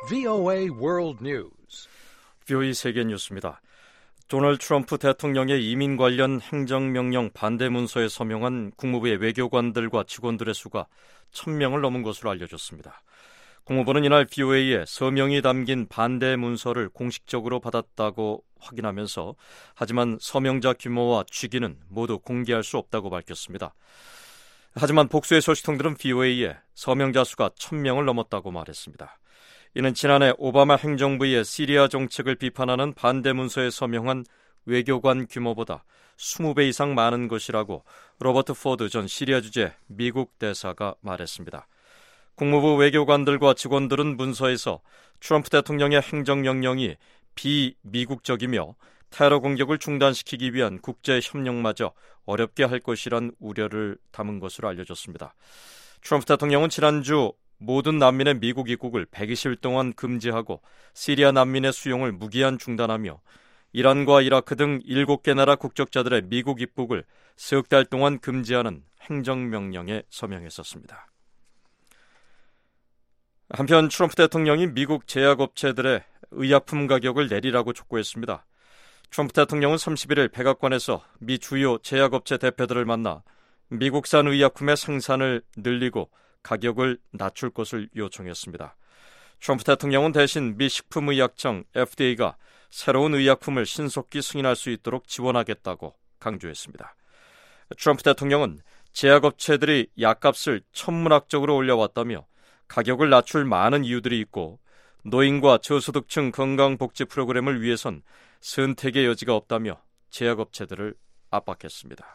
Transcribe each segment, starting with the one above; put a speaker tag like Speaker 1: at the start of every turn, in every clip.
Speaker 1: VOA World News.
Speaker 2: VOA 세계 뉴스입니다. 도널드 트럼프 대통령의 이민 관련 행정명령 반대 문서에 서명한 국무부의 외교관들과 직원들의 수가 1,000명을 넘은 것으로 알려졌습니다. 국무부는 이날 VOA에 서명이 담긴 반대 문서를 공식적으로 받았다고 확인하면서 하지만 서명자 규모와 취기는 모두 공개할 수 없다고 밝혔습니다. 하지만 복수의 소식통들은 VOA에 서명자 수가 1,000명을 넘었다고 말했습니다. 이는 지난해 오바마 행정부의 시리아 정책을 비판하는 반대 문서에 서명한 외교관 규모보다 20배 이상 많은 것이라고 로버트 포드 전 시리아 주재 미국 대사가 말했습니다. 국무부 외교관들과 직원들은 문서에서 트럼프 대통령의 행정명령이 비미국적이며 테러 공격을 중단시키기 위한 국제협력마저 어렵게 할 것이란 우려를 담은 것으로 알려졌습니다. 트럼프 대통령은 지난주 모든 난민의 미국 입국을 120일 동안 금지하고 시리아 난민의 수용을 무기한 중단하며 이란과 이라크 등 7개 나라 국적자들의 미국 입국을 석 달 동안 금지하는 행정명령에 서명했었습니다. 한편 트럼프 대통령이 미국 제약업체들의 의약품 가격을 내리라고 촉구했습니다. 트럼프 대통령은 31일 백악관에서 미 주요 제약업체 대표들을 만나 미국산 의약품의 생산을 늘리고 가격을 낮출 것을 요청했습니다. 트럼프 대통령은 대신 미 식품의약청 FDA가 새로운 의약품을 신속히 승인할 수 있도록 지원하겠다고 강조했습니다. 트럼프 대통령은 제약업체들이 약값을 천문학적으로 올려왔다며 가격을 낮출 많은 이유들이 있고 노인과 저소득층 건강복지 프로그램을 위해선 선택의 여지가 없다며 제약업체들을 압박했습니다.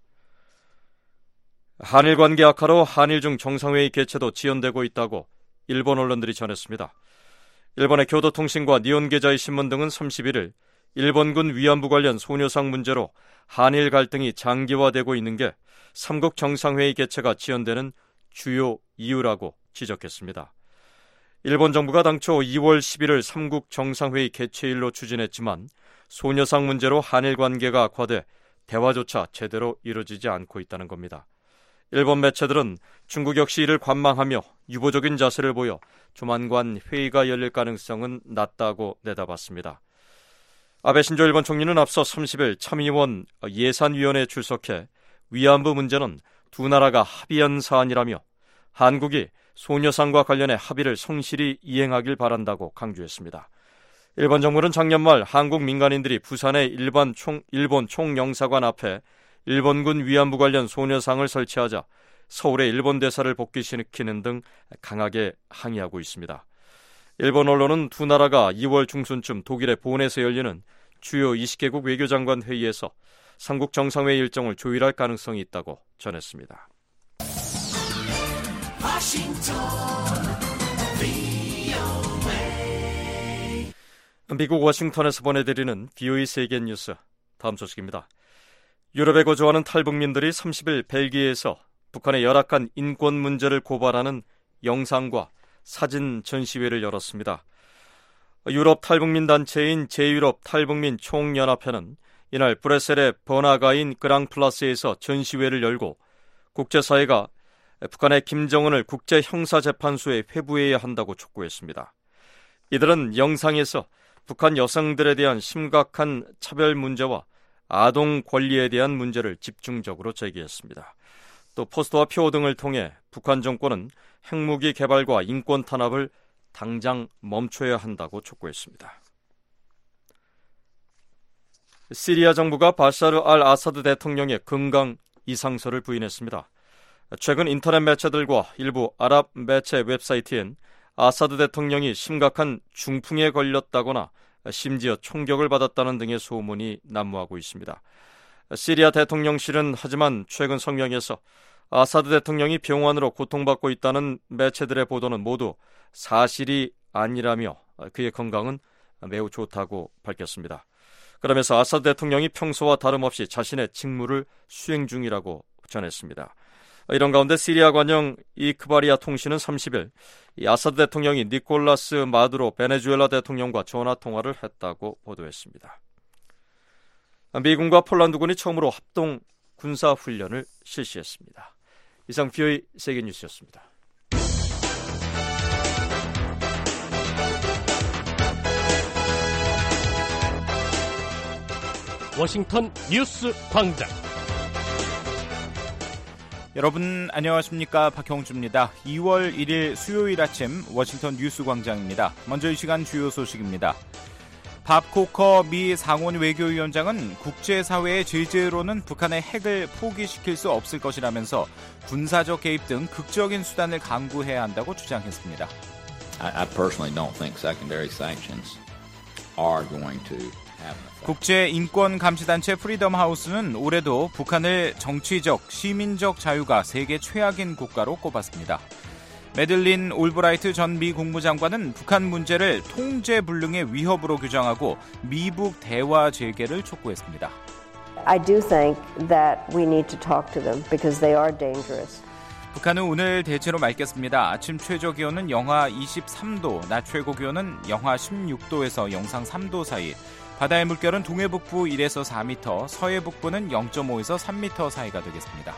Speaker 2: 한일 관계 악화로 한일중 정상회의 개최도 지연되고 있다고 일본 언론들이 전했습니다. 일본의 교도통신과 니혼게자이 신문 등은 31일 일본군 위안부 관련 소녀상 문제로 한일 갈등이 장기화되고 있는 게 삼국 정상회의 개최가 지연되는 주요 이유라고 지적했습니다. 일본 정부가 당초 2월 11일 삼국 정상회의 개최일로 추진했지만 소녀상 문제로 한일 관계가 악화돼 대화조차 제대로 이루어지지 않고 있다는 겁니다. 일본 매체들은 중국 역시 이를 관망하며 유보적인 자세를 보여 조만간 회의가 열릴 가능성은 낮다고 내다봤습니다. 아베 신조 일본 총리는 앞서 30일 참의원 예산위원회에 출석해 위안부 문제는 두 나라가 합의한 사안이라며 한국이 소녀상과 관련해 합의를 성실히 이행하길 바란다고 강조했습니다. 일본 정부는 작년 말 한국 민간인들이 부산의 일본 총영사관 앞에 일본군 위안부 관련 소녀상을 설치하자 서울의 일본 대사를 복귀시키는 등 강하게 항의하고 있습니다. 일본 언론은 두 나라가 2월 중순쯤 독일의 본에서 열리는 주요 20개국 외교장관 회의에서 삼국 정상회의 일정을 조율할 가능성이 있다고 전했습니다. 미국 워싱턴에서 보내드리는 VOA 세계 뉴스 다음 소식입니다. 유럽에 거주하는 탈북민들이 30일 벨기에에서 북한의 열악한 인권 문제를 고발하는 영상과 사진 전시회를 열었습니다. 유럽 탈북민 단체인 제 유럽 탈북민 총연합회는 이날 브뤼셀의 버나가인 그랑플라스에서 전시회를 열고 국제사회가 북한의 김정은을 국제형사재판소에 회부해야 한다고 촉구했습니다. 이들은 영상에서 북한 여성들에 대한 심각한 차별 문제와 아동 권리에 대한 문제를 집중적으로 제기했습니다. 또 포스터와 표 등을 통해 북한 정권은 핵무기 개발과 인권 탄압을 당장 멈춰야 한다고 촉구했습니다. 시리아 정부가 바샤르 알 아사드 대통령의 건강 이상설을 부인했습니다. 최근 인터넷 매체들과 일부 아랍 매체 웹사이트엔 아사드 대통령이 심각한 중풍에 걸렸다거나 심지어 총격을 받았다는 등의 소문이 난무하고 있습니다. 시리아 대통령실은 하지만 최근 성명에서 아사드 대통령이 병원으로 고통받고 있다는 매체들의 보도는 모두 사실이 아니라며 그의 건강은 매우 좋다고 밝혔습니다. 그러면서 아사드 대통령이 평소와 다름없이 자신의 직무를 수행 중이라고 전했습니다. 이런 가운데 시리아 관영 이크바리아 통신은 30일 아사드 대통령이 니콜라스 마두로 베네수엘라 대통령과 전화통화를 했다고 보도했습니다. 미군과 폴란드군이 처음으로 합동 군사훈련을 실시했습니다. 이상 VOA 세계뉴스였습니다.
Speaker 3: 워싱턴 뉴스 광장.
Speaker 4: 여러분 안녕하십니까? 박형주입니다. 2월 1일 수요일 아침 워싱턴 뉴스 광장입니다. 먼저 이 시간 주요 소식입니다. 밥 코커 미 상원 외교위원장은 국제사회의 제재로는 북한의 핵을 포기시킬 수 없을 것이라면서 군사적 개입 등 극적인 수단을 강구해야 한다고 주장했습니다.
Speaker 5: I personally don't think secondary sanctions are going to have an effect.
Speaker 4: 국제인권감시단체 프리덤 하우스는 올해도 북한을 정치적, 시민적 자유가 세계 최악인 국가로 꼽았습니다. 매들린 올브라이트 전 미 국무장관은 북한 문제를 통제불능의 위협으로 규정하고 미북 대화 재개를 촉구했습니다.
Speaker 6: I do think that we need to talk to them because they are dangerous.
Speaker 4: 북한은 오늘 대체로 맑겠습니다. 아침 최저기온은 영하 23도, 낮 최고기온은 영하 16도에서 영상 3도 사이, 바다의 물결은 동해북부 1에서 4m, 서해북부는 0.5에서 3m 사이가 되겠습니다.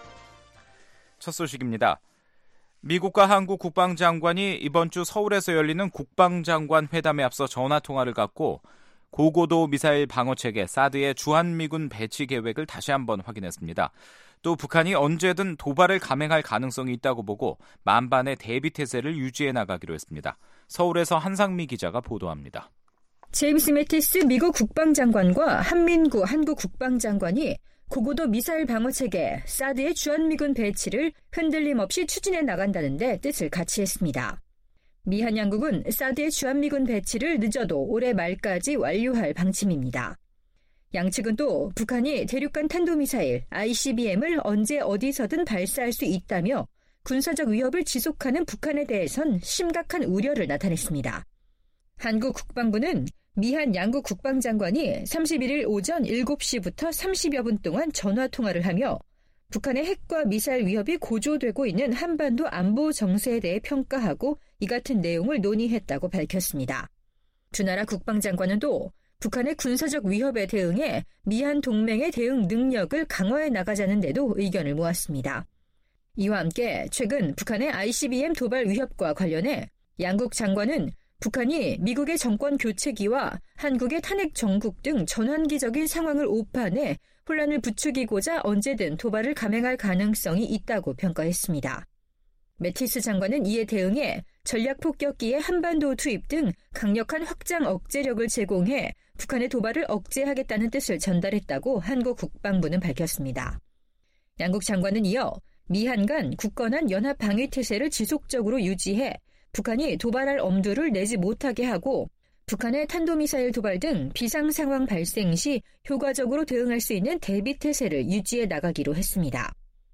Speaker 4: 첫 소식입니다. 미국과 한국 국방장관이 이번 주 서울에서 열리는 국방장관 회담에 앞서 전화통화를 갖고 고고도 미사일 방어체계 사드의 주한미군 배치 계획을 다시 한번 확인했습니다. 또 북한이 언제든 도발을 감행할 가능성이 있다고 보고 만반의 대비태세를 유지해 나가기로 했습니다. 서울에서 한상미 기자가 보도합니다.
Speaker 7: 제임스 매티스 미국 국방장관과 한민구 한국 국방장관이 고고도 미사일 방어체계 사드의 주한미군 배치를 흔들림 없이 추진해 나간다는 데 뜻을 같이 했습니다. 미한 양국은 사드의 주한미군 배치를 늦어도 올해 말까지 완료할 방침입니다. 양측은 또 북한이 대륙간 탄도미사일 ICBM을 언제 어디서든 발사할 수 있다며 군사적 위협을 지속하는 북한에 대해선 심각한 우려를 나타냈습니다. 한국 국방부는 미한 양국 국방장관이 31일 오전 7시부터 30여 분 동안 전화통화를 하며 북한의 핵과 미사일 위협이 고조되고 있는 한반도 안보 정세에 대해 평가하고 이 같은 내용을 논의했다고 밝혔습니다. 두 나라 국방장관은 또 북한의 군사적 위협에 대응해 미한 동맹의 대응 능력을 강화해 나가자는 데도 의견을 모았습니다. 이와 함께 최근 북한의 ICBM 도발 위협과 관련해 양국 장관은 북한이 미국의 정권 교체기와 한국의 탄핵 정국 등 전환기적인 상황을 오판해 혼란을 부추기고자 언제든 도발을 감행할 가능성이 있다고 평가했습니다. 매티스 장관은 이에 대응해 전략폭격기의 한반도 투입 등 강력한 확장 억제력을 제공해 북한의 도발을 억제하겠다는 뜻을 전달했다고 한국 국방부는 밝혔습니다. 양국 장관은 이어 미한 간 굳건한 연합 방위 태세를 지속적으로 유지해 북한이 도발할 엄두를 내지 못하게 하고 북한의 탄도미사일 도발 등 비상상황 발생 시 효과적으로 대응할 수 있는 대비태세를 유지해 나가기로 했습니다.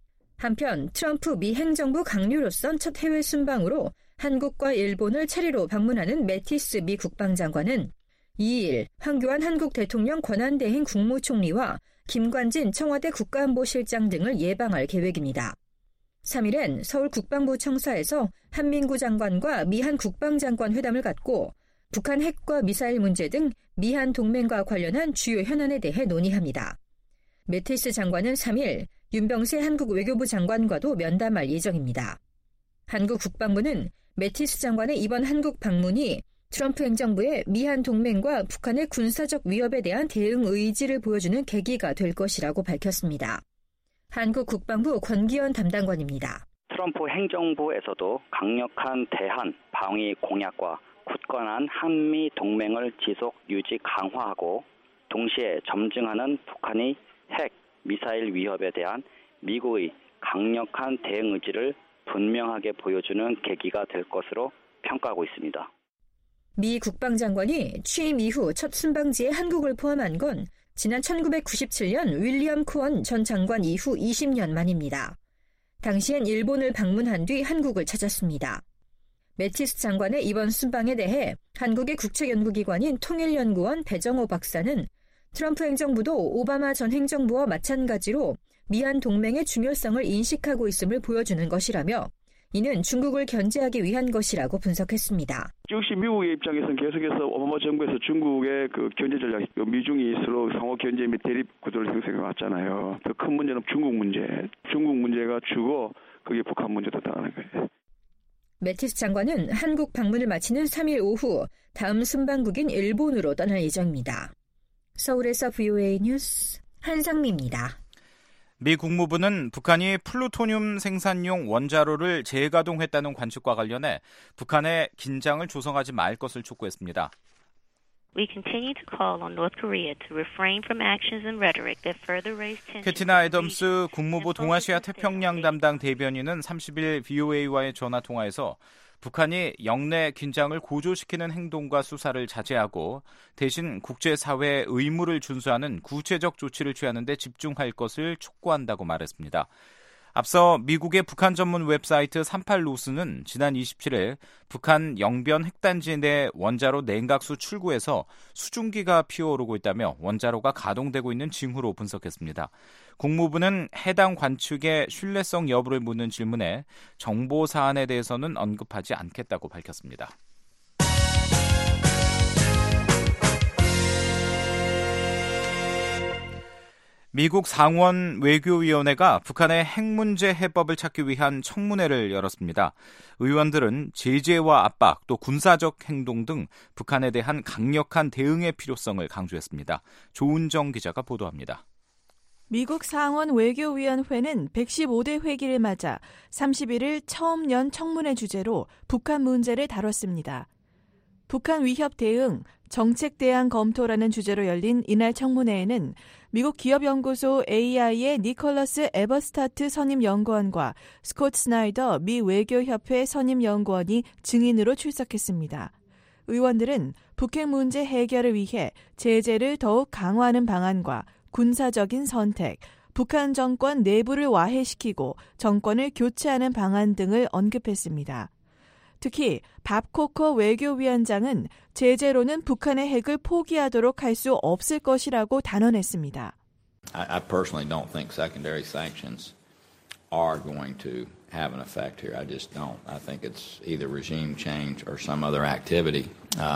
Speaker 7: 한편 트럼프 미 행정부 강요로선 첫 해외 순방으로 한국과 일본을 차례로 방문하는 매티스 미 국방장관은 2일 황교안 한국 대통령 권한대행 국무총리와 김관진 청와대 국가안보실장 등을 예방할 계획입니다. 3일엔 서울 국방부 청사에서 한민구 장관과 미한 국방장관 회담을 갖고 북한 핵과 미사일 문제 등 미한 동맹과 관련한 주요 현안에 대해 논의합니다. 매티스 장관은 3일 윤병세 한국 외교부 장관과도 면담할 예정입니다. 한국 국방부는 매티스 장관의 이번 한국 방문이 트럼프 행정부의 미한 동맹과 북한의 군사적 위협에 대한 대응 의지를 보여주는 계기가 될 것이라고 밝혔습니다. 한국 국방부 권기현 담당관입니다.
Speaker 8: 트럼프 행정부에서도 강력한 대한 방위 공약과 굳건한 한미 동맹을 지속 유지 강화하고 동시에 점증하는 북한의 핵, 미사일 위협에 대한 미국의 강력한 대응 의지를 분명하게 보여주는 계기가 될 것으로 평가하고 있습니다.
Speaker 7: 미 국방장관이 취임 이후 첫 순방지에 한국을 포함한 건 지난 1997년 윌리엄 코언 전 장관 이후 20년 만입니다. 당시엔 일본을 방문한 뒤 한국을 찾았습니다. 매티스 장관의 이번 순방에 대해 한국의 국책연구기관인 통일연구원 배정호 박사는 트럼프 행정부도 오바마 전 행정부와 마찬가지로 미한 동맹의 중요성을 인식하고 있음을 보여주는 것이라며 이는 중국을 견제하기 위한 것이라고 분석했습니다.
Speaker 9: 역시 미국의 입장에서는 계속해서 오바마 정부에서 중국의 그 경제 전략, 미중이 서로 상호 견제 및 대립 구도를 형성해 왔잖아요. 더 큰 문제는 중국 문제. 중국 문제가 주고 그게 북한 문제도 당하는 거예요.
Speaker 7: 매티스 장관은 한국 방문을 마치는 3일 오후 다음 순방국인 일본으로 떠날 예정입니다. 서울에서 VOA 뉴스 한상미입니다.
Speaker 4: 미 국무부는 북한이 플루토늄 생산용 원자로를 재가동했다는 관측과 관련해 북한에 긴장을 조성하지 말 것을 촉구했습니다.
Speaker 10: We continue to call on North Korea to refrain from actions and rhetoric that further raise tensions.
Speaker 4: 캐티나 애덤스 국무부 동아시아 태평양 담당 대변인은 30일 VOA와의 전화 통화에서 북한이 영내 긴장을 고조시키는 행동과 수사를 자제하고 대신 국제사회의 의무를 준수하는 구체적 조치를 취하는 데 집중할 것을 촉구한다고 말했습니다. 앞서 미국의 북한 전문 웹사이트 38노스는 지난 27일 북한 영변 핵단지 내 원자로 냉각수 출구에서 수증기가 피어오르고 있다며 원자로가 가동되고 있는 징후로 분석했습니다. 국무부는 해당 관측의 신뢰성 여부를 묻는 질문에 정보 사안에 대해서는 언급하지 않겠다고 밝혔습니다. 미국 상원 외교위원회가 북한의 핵 문제 해법을 찾기 위한 청문회를 열었습니다. 의원들은 제재와 압박, 또 군사적 행동 등 북한에 대한 강력한 대응의 필요성을 강조했습니다. 조은정 기자가 보도합니다.
Speaker 11: 미국 상원 외교위원회는 115대 회기를 맞아 31일 처음 연 청문회 주제로 북한 문제를 다뤘습니다. 북한 위협 대응, 정책 대안 검토라는 주제로 열린 이날 청문회에는 미국 기업연구소 AI의 니콜러스 에버스타트 선임연구원과 스콧 스나이더 미 외교협회 선임연구원이 증인으로 출석했습니다. 의원들은 북핵 문제 해결을 위해 제재를 더욱 강화하는 방안과 군사적인 선택, 북한 정권 내부를 와해시키고 정권을 교체하는 방안 등을 언급했습니다. 특히 밥 코커 외교위원장은 제재로는 북한의 핵을 포기하도록 할 수 없을 것이라고 단언했습니다.
Speaker 5: I personally don't think secondary sanctions are going to have an effect here. I just don't. I think it's either regime change or some other activity.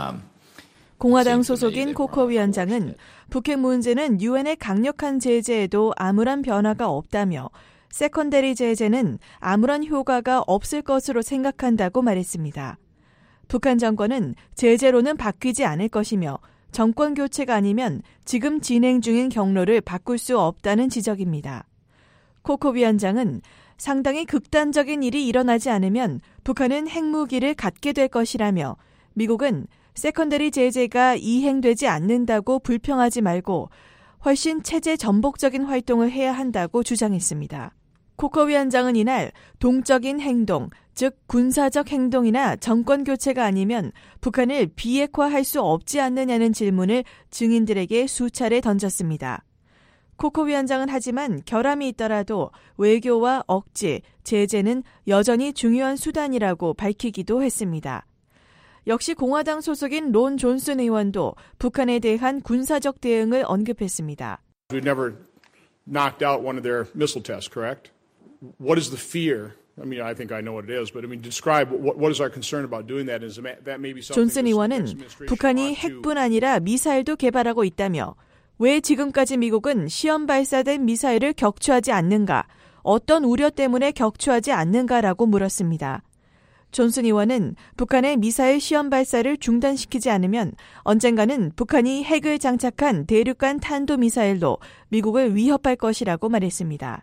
Speaker 11: 공화당 소속인 코커 위원장은 북핵 문제는 유엔의 강력한 제재에도 아무런 변화가 없다며 세컨더리 제재는 아무런 효과가 없을 것으로 생각한다고 말했습니다. 북한 정권은 제재로는 바뀌지 않을 것이며 정권 교체가 아니면 지금 진행 중인 경로를 바꿀 수 없다는 지적입니다. 코커 위원장은 상당히 극단적인 일이 일어나지 않으면 북한은 핵무기를 갖게 될 것이라며 미국은 세컨더리 제재가 이행되지 않는다고 불평하지 말고 훨씬 체제 전복적인 활동을 해야 한다고 주장했습니다. 코커 위원장은 이날 동적인 행동, 즉 군사적 행동이나 정권 교체가 아니면 북한을 비핵화할 수 없지 않느냐는 질문을 증인들에게 수차례 던졌습니다. 코커 위원장은 하지만 결함이 있더라도 외교와 억지, 제재는 여전히 중요한 수단이라고 밝히기도 했습니다. 역시 공화당 소속인 론 존슨 의원도 북한에 대한 군사적 대응을 언급했습니다.
Speaker 12: We've never knocked out one of their missile tests, correct? What is the fear? I mean, I think I know what it is, but I mean, describe what is our concern about doing that? Is that maybe something?
Speaker 11: 존슨 의원은 북한이 핵뿐 아니라 미사일도 개발하고 있다며 왜 지금까지 미국은 시험 발사된 미사일을 격추하지 않는가? 어떤 우려 때문에 격추하지 않는가라고 물었습니다. 존슨 의원은 북한의 미사일 시험 발사를 중단시키지 않으면 언젠가는 북한이 핵을 장착한 대륙간 탄도미사일로 미국을 위협할 것이라고 말했습니다.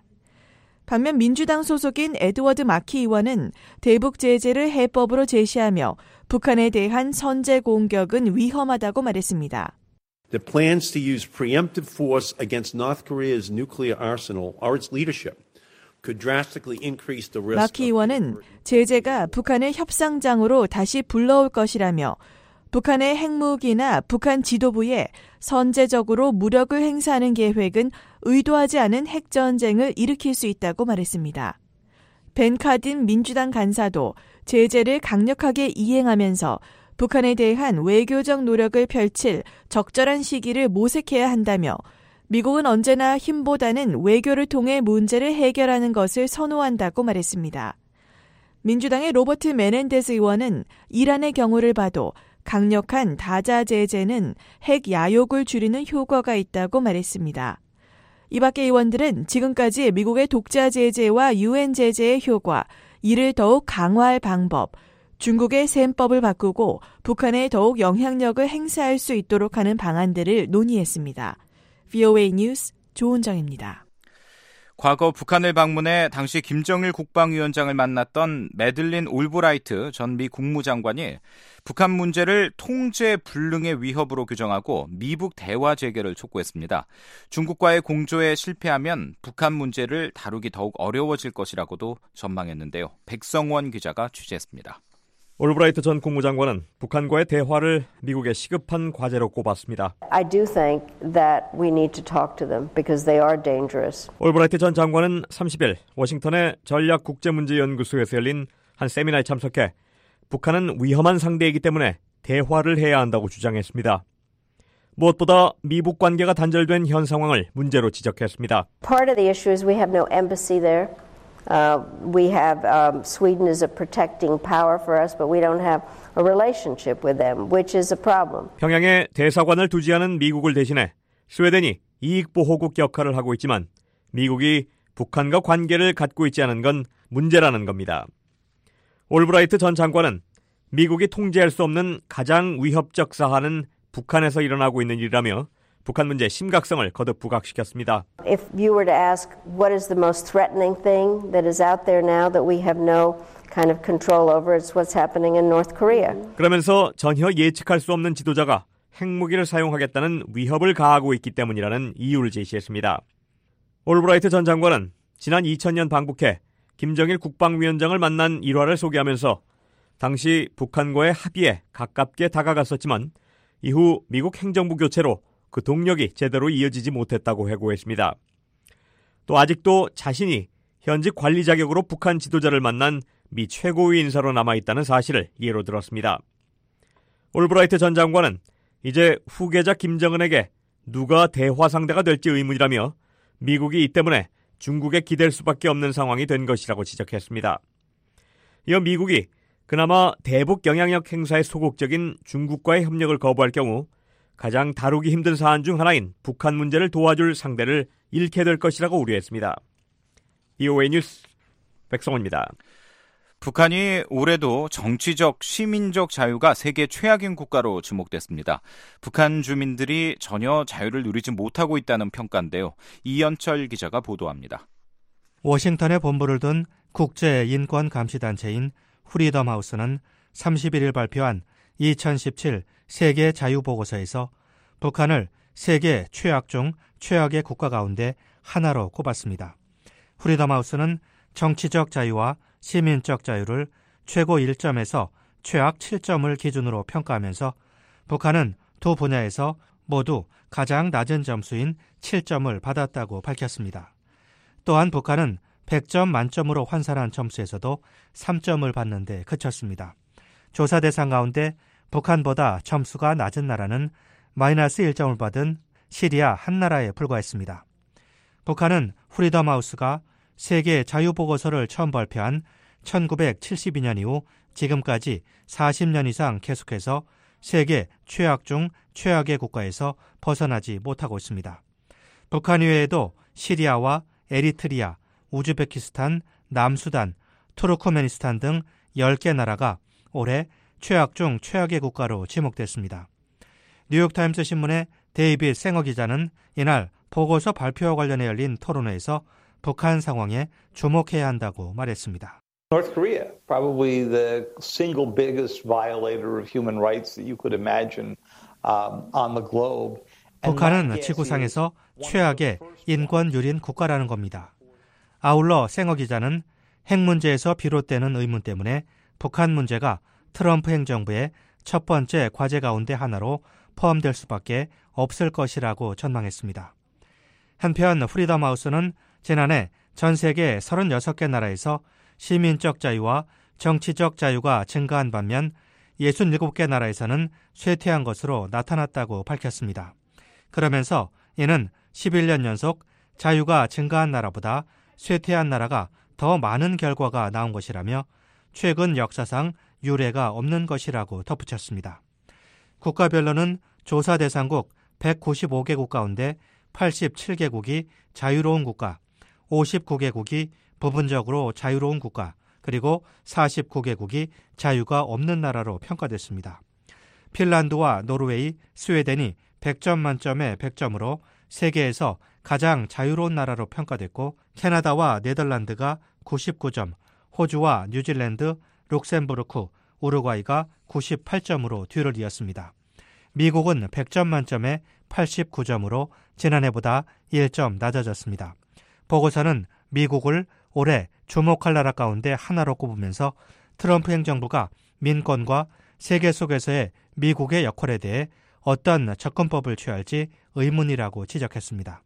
Speaker 11: 반면 민주당 소속인 에드워드 마키 의원은 대북 제재를 해법으로 제시하며 북한에 대한 선제 공격은 위험하다고 말했습니다.
Speaker 13: The plans to use preemptive force against North Korea's nuclear arsenal or its leadership could drastically increase the risk.
Speaker 11: 마키 의원은 제재가 북한을 협상장으로 다시 불러올 것이라며 북한의 핵무기나 북한 지도부에 선제적으로 무력을 행사하는 계획은 의도하지 않은 핵전쟁을 일으킬 수 있다고 말했습니다. 벤 카딘 민주당 간사도 제재를 강력하게 이행하면서 북한에 대한 외교적 노력을 펼칠 적절한 시기를 모색해야 한다며 미국은 언제나 힘보다는 외교를 통해 문제를 해결하는 것을 선호한다고 말했습니다. 민주당의 로버트 메넨데스 의원은 이란의 경우를 봐도 강력한 다자 제재는 핵 야욕을 줄이는 효과가 있다고 말했습니다. 이 밖의 의원들은 지금까지 미국의 독자 제재와 유엔 제재의 효과, 이를 더욱 강화할 방법, 중국의 셈법을 바꾸고 북한에 더욱 영향력을 행사할 수 있도록 하는 방안들을 논의했습니다. VOA 뉴스 조은정입니다.
Speaker 4: 과거 북한을 방문해 당시 김정일 국방위원장을 만났던 매들린 올브라이트 전 미 국무장관이 북한 문제를 통제 불능의 위협으로 규정하고 미북 대화 재개를 촉구했습니다. 중국과의 공조에 실패하면 북한 문제를 다루기 더욱 어려워질 것이라고도 전망했는데요. 백성원 기자가 취재했습니다.
Speaker 2: 올브라이트 전 국무장관은 북한과의 대화를 미국의 시급한 과제로 꼽았습니다.
Speaker 6: I do think that we need to talk to them because they are dangerous.
Speaker 2: 올브라이트 전 장관은 30일 워싱턴의 전략국제문제연구소에서 열린 한 세미나에 참석해 북한은 위험한 상대이기 때문에 대화를 해야 한다고 주장했습니다. 무엇보다 미북 관계가 단절된 현 상황을 문제로 지적했습니다.
Speaker 6: Part of the issue is we have no embassy there. We have Sweden is a protecting power for us, but we don't have a relationship with them, which is a problem.
Speaker 2: 평양에 대사관을 두지 않은 미국을 대신해 스웨덴이 이익보호국 역할을 하고 있지만 미국이 북한과 관계를 갖고 있지 않은 건 문제라는 겁니다. 올브라이트 전 장관은 미국이 통제할 수 없는 가장 위협적 사안은 북한에서 일어나고 있는 일이라며 북한 문제 심각성을 거듭 부각시켰습니다.
Speaker 6: If you were to ask what is the most threatening thing that is out there now that we have no kind of control over, it's what's happening in North Korea.
Speaker 2: 그러면서 전혀 예측할 수 없는 지도자가 핵무기를 사용하겠다는 위협을 가하고 있기 때문이라는 이유를 제시했습니다. 올브라이트 전 장관은 지난 2000년 방북해 김정일 국방위원장을 만난 일화를 소개하면서 당시 북한과의 합의에 가깝게 다가갔었지만 이후 미국 행정부 교체로 그 동력이 제대로 이어지지 못했다고 회고했습니다. 또 아직도 자신이 현직 관리 자격으로 북한 지도자를 만난 미 최고위 인사로 남아있다는 사실을 예로 들었습니다. 올브라이트 전 장관은 이제 후계자 김정은에게 누가 대화 상대가 될지 의문이라며 미국이 이 때문에 중국에 기댈 수밖에 없는 상황이 된 것이라고 지적했습니다. 이어 미국이 그나마 대북 영향력 행사에 소극적인 중국과의 협력을 거부할 경우 가장 다루기 힘든 사안 중 하나인 북한 문제를 도와줄 상대를 잃게 될 것이라고 우려했습니다. VOA 뉴스 백성원입니다.
Speaker 4: 북한이 올해도 정치적, 시민적 자유가 세계 최악인 국가로 지목됐습니다. 북한 주민들이 전혀 자유를 누리지 못하고 있다는 평가인데요. 이현철 기자가 보도합니다.
Speaker 14: 워싱턴에 본부를 둔 국제인권감시단체인 프리덤 하우스는 31일 발표한 2017 세계 자유보고서에서 북한을 세계 최악 중 최악의 국가 가운데 하나로 꼽았습니다. 프리덤 하우스는 정치적 자유와 시민적 자유를 최고 1점에서 최악 7점을 기준으로 평가하면서 북한은 두 분야에서 모두 가장 낮은 점수인 7점을 받았다고 밝혔습니다. 또한 북한은 100점 만점으로 환산한 점수에서도 3점을 받는 데 그쳤습니다. 조사 대상 가운데 북한보다 점수가 낮은 나라는 마이너스 1점을 받은 시리아 한 나라에 불과했습니다. 북한은 프리덤 하우스가 세계 자유보고서를 처음 발표한 1972년 이후 지금까지 40년 이상 계속해서 세계 최악 중 최악의 국가에서 벗어나지 못하고 있습니다. 북한 이외에도 시리아와 에리트리아, 우즈베키스탄, 남수단, 투르크메니스탄 등 10개 나라가 올해 최악 중 최악의 국가로 지목됐습니다. 뉴욕타임스 신문의 데이빗 생어 기자는 이날 보고서 발표와 관련해 열린 토론회에서 북한 상황에 주목해야 한다고 말했습니다.
Speaker 15: North Korea, probably the single biggest violator of human rights that you could imagine on the globe.
Speaker 14: 북한은 지구상에서 최악의 인권 유린 국가라는 겁니다. 아울러 생어 기자는 핵 문제에서 비롯되는 의문 때문에 북한 문제가 트럼프 행정부의 첫 번째 과제 가운데 하나로 포함될 수밖에 없을 것이라고 전망했습니다. 한편 프리덤 하우스는 지난해 전 세계 36개 나라에서 시민적 자유와 정치적 자유가 증가한 반면 67개 나라에서는 쇠퇴한 것으로 나타났다고 밝혔습니다. 그러면서 이는 11년 연속 자유가 증가한 나라보다 쇠퇴한 나라가 더 많은 결과가 나온 것이라며 최근 역사상 유례가 없는 것이라고 덧붙였습니다. 국가별로는 조사 대상국 195개국 가운데 87개국이 자유로운 국가, 59개국이 부분적으로 자유로운 국가, 그리고 49개국이 자유가 없는 나라로 평가됐습니다. 핀란드와 노르웨이, 스웨덴이 100점 만점에 100점으로 세계에서 가장 자유로운 나라로 평가됐고 캐나다와 네덜란드가 99점, 호주와 뉴질랜드, 룩셈부르크, 우루과이가 98점으로 뒤를 이었습니다. 미국은 100점 만점에 89점으로 지난해보다 1점 낮아졌습니다. 보고서는 미국을 올해 주목할 나라 가운데 하나로 꼽으면서 트럼프 행정부가 민권과 세계 속에서의 미국의 역할에 대해 어떤 접근법을 취할지 의문이라고 지적했습니다.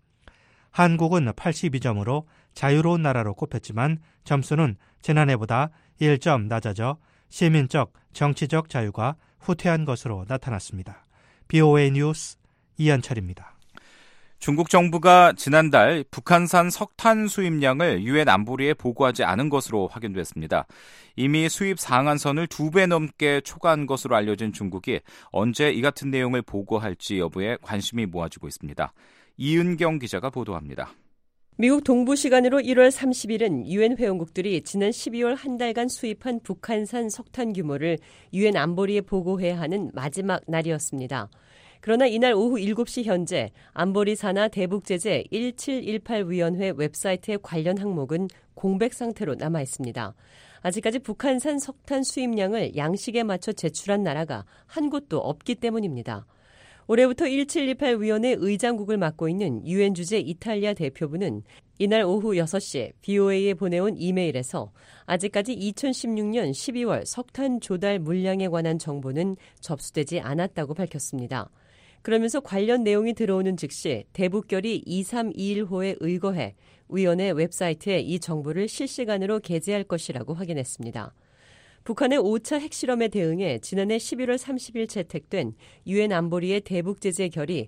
Speaker 14: 한국은 82점으로 자유로운 나라로 꼽혔지만 점수는 지난해보다 1점 낮아져 시민적, 정치적 자유가 후퇴한 것으로 나타났습니다. BOA 뉴스 이현철입니다.
Speaker 4: 중국 정부가 지난달 북한산 석탄 수입량을 유엔 안보리에 보고하지 않은 것으로 확인됐습니다. 이미 수입 상한선을 2배 넘게 초과한 것으로 알려진 중국이 언제 이 같은 내용을 보고할지 여부에 관심이 모아지고 있습니다. 이은경 기자가 보도합니다.
Speaker 16: 미국 동부 시간으로 1월 30일은 유엔 회원국들이 지난 12월 한 달간 수입한 북한산 석탄 규모를 유엔 안보리에 보고해야 하는 마지막 날이었습니다. 그러나 이날 오후 7시 현재 안보리 산하 대북제재 1718위원회 웹사이트의 관련 항목은 공백 상태로 남아 있습니다. 아직까지 북한산 석탄 수입량을 양식에 맞춰 제출한 나라가 한 곳도 없기 때문입니다. 올해부터 1718위원회 의장국을 맡고 있는 유엔 주재 이탈리아 대표부는 이날 오후 6시 BOA에 보내온 이메일에서 아직까지 2016년 12월 석탄 조달 물량에 관한 정보는 접수되지 않았다고 밝혔습니다. 그러면서 관련 내용이 들어오는 즉시 대북결의 2321호에 의거해 위원회 웹사이트에 이 정보를 실시간으로 게재할 것이라고 확인했습니다. 북한의 5차 핵실험에 대응해 지난해 11월 30일 채택된 유엔 안보리의 대북제재 결의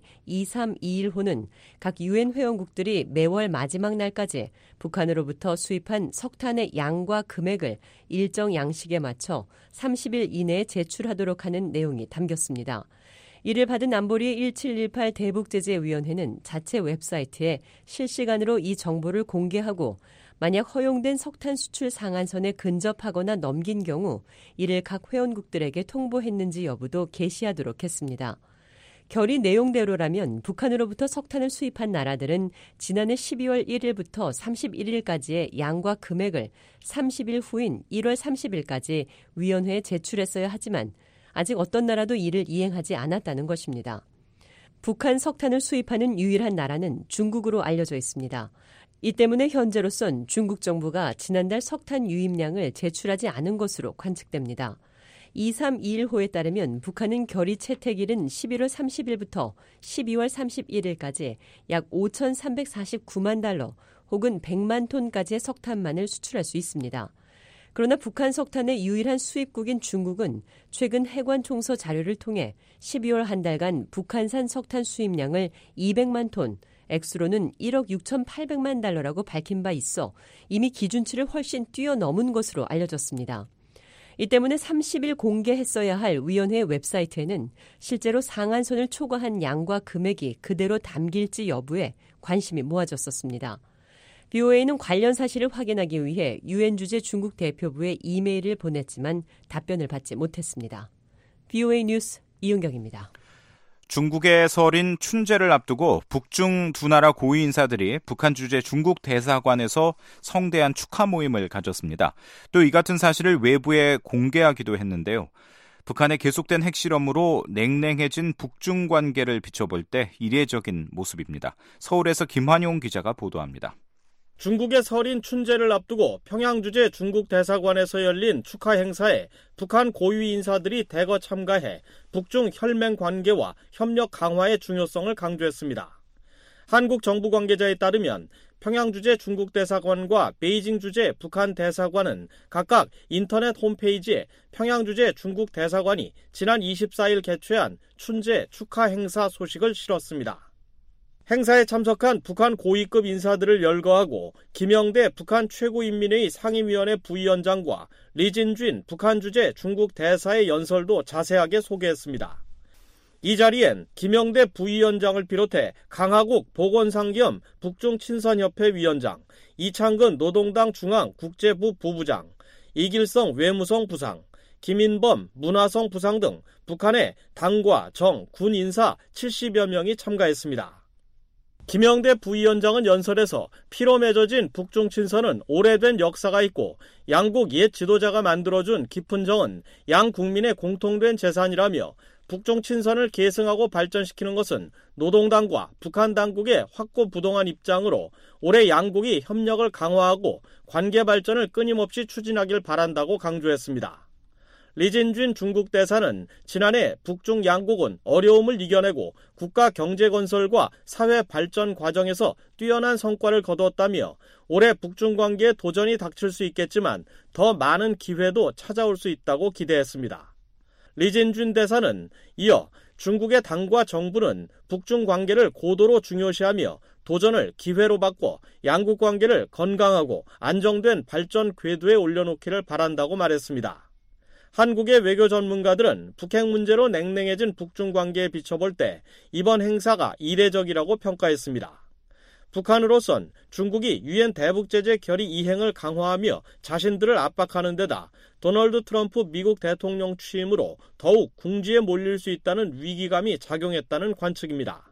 Speaker 16: 2321호는 각 유엔 회원국들이 매월 마지막 날까지 북한으로부터 수입한 석탄의 양과 금액을 일정 양식에 맞춰 30일 이내에 제출하도록 하는 내용이 담겼습니다. 이를 받은 안보리의 1718 대북제재위원회는 자체 웹사이트에 실시간으로 이 정보를 공개하고 만약 허용된 석탄 수출 상한선에 근접하거나 넘긴 경우 이를 각 회원국들에게 통보했는지 여부도 게시하도록 했습니다. 결의 내용대로라면 북한으로부터 석탄을 수입한 나라들은 지난해 12월 1일부터 31일까지의 양과 금액을 30일 후인 1월 30일까지 위원회에 제출했어야 하지만 아직 어떤 나라도 이를 이행하지 않았다는 것입니다. 북한 석탄을 수입하는 유일한 나라는 중국으로 알려져 있습니다. 이 때문에 현재로선 중국 정부가 지난달 석탄 유입량을 제출하지 않은 것으로 관측됩니다. 2321호에 따르면 북한은 결의 채택일은 11월 30일부터 12월 31일까지 약 5,349만 달러 혹은 100만 톤까지의 석탄만을 수출할 수 있습니다. 그러나 북한 석탄의 유일한 수입국인 중국은 최근 해관 총서 자료를 통해 12월 한 달간 북한산 석탄 수입량을 200만 톤, 액수로는 1억 6,800만 달러라고 밝힌 바 있어 이미 기준치를 훨씬 뛰어넘은 것으로 알려졌습니다. 이 때문에 30일 공개했어야 할 위원회 웹사이트에는 실제로 상한선을 초과한 양과 금액이 그대로 담길지 여부에 관심이 모아졌었습니다. BOA는 관련 사실을 확인하기 위해 유엔 주재 중국 대표부에 이메일을 보냈지만 답변을 받지 못했습니다. BOA 뉴스 이은경입니다.
Speaker 4: 중국의 설인 춘제를 앞두고 북중 두 나라 고위 인사들이 북한 주재 중국 대사관에서 성대한 축하 모임을 가졌습니다. 또 이 같은 사실을 외부에 공개하기도 했는데요. 북한의 계속된 핵실험으로 냉랭해진 북중 관계를 비춰볼 때 이례적인 모습입니다. 서울에서 김환용 기자가 보도합니다.
Speaker 17: 중국의 설인 춘제를 앞두고 평양 주재 중국 대사관에서 열린 축하 행사에 북한 고위 인사들이 대거 참가해 북중 혈맹 관계와 협력 강화의 중요성을 강조했습니다. 한국 정부 관계자에 따르면 평양 주재 중국 대사관과 베이징 주재 북한 대사관은 각각 인터넷 홈페이지에 평양 주재 중국 대사관이 지난 24일 개최한 춘제 축하 행사 소식을 실었습니다. 행사에 참석한 북한 고위급 인사들을 열거하고 김영대 북한 최고인민회의 상임위원회 부위원장과 리진쥔 북한 주재 중국 대사의 연설도 자세하게 소개했습니다. 이 자리엔 김영대 부위원장을 비롯해 강하국 보건상겸 북중친선협회 위원장, 이창근 노동당 중앙 국제부 부부장, 이길성 외무성 부상, 김인범 문화성 부상 등 북한의 당과 정, 군 인사 70여 명이 참가했습니다. 김영대 부위원장은 연설에서 피로 맺어진 북중 친선은 오래된 역사가 있고 양국 옛 지도자가 만들어준 깊은 정은 양 국민의 공통된 재산이라며 북중 친선을 계승하고 발전시키는 것은 노동당과 북한 당국의 확고부동한 입장으로 올해 양국이 협력을 강화하고 관계 발전을 끊임없이 추진하길 바란다고 강조했습니다. 리진준 중국 대사는 지난해 북중 양국은 어려움을 이겨내고 국가 경제 건설과 사회 발전 과정에서 뛰어난 성과를 거두었다며 올해 북중 관계에 도전이 닥칠 수 있겠지만 더 많은 기회도 찾아올 수 있다고 기대했습니다. 리진준 대사는 이어 중국의 당과 정부는 북중 관계를 고도로 중요시하며 도전을 기회로 바꿔 양국 관계를 건강하고 안정된 발전 궤도에 올려놓기를 바란다고 말했습니다. 한국의 외교 전문가들은 북핵 문제로 냉랭해진 북중 관계에 비춰볼 때 이번 행사가 이례적이라고 평가했습니다. 북한으로선 중국이 유엔 대북제재 결의 이행을 강화하며 자신들을 압박하는 데다 도널드 트럼프 미국 대통령 취임으로 더욱 궁지에 몰릴 수 있다는 위기감이 작용했다는 관측입니다.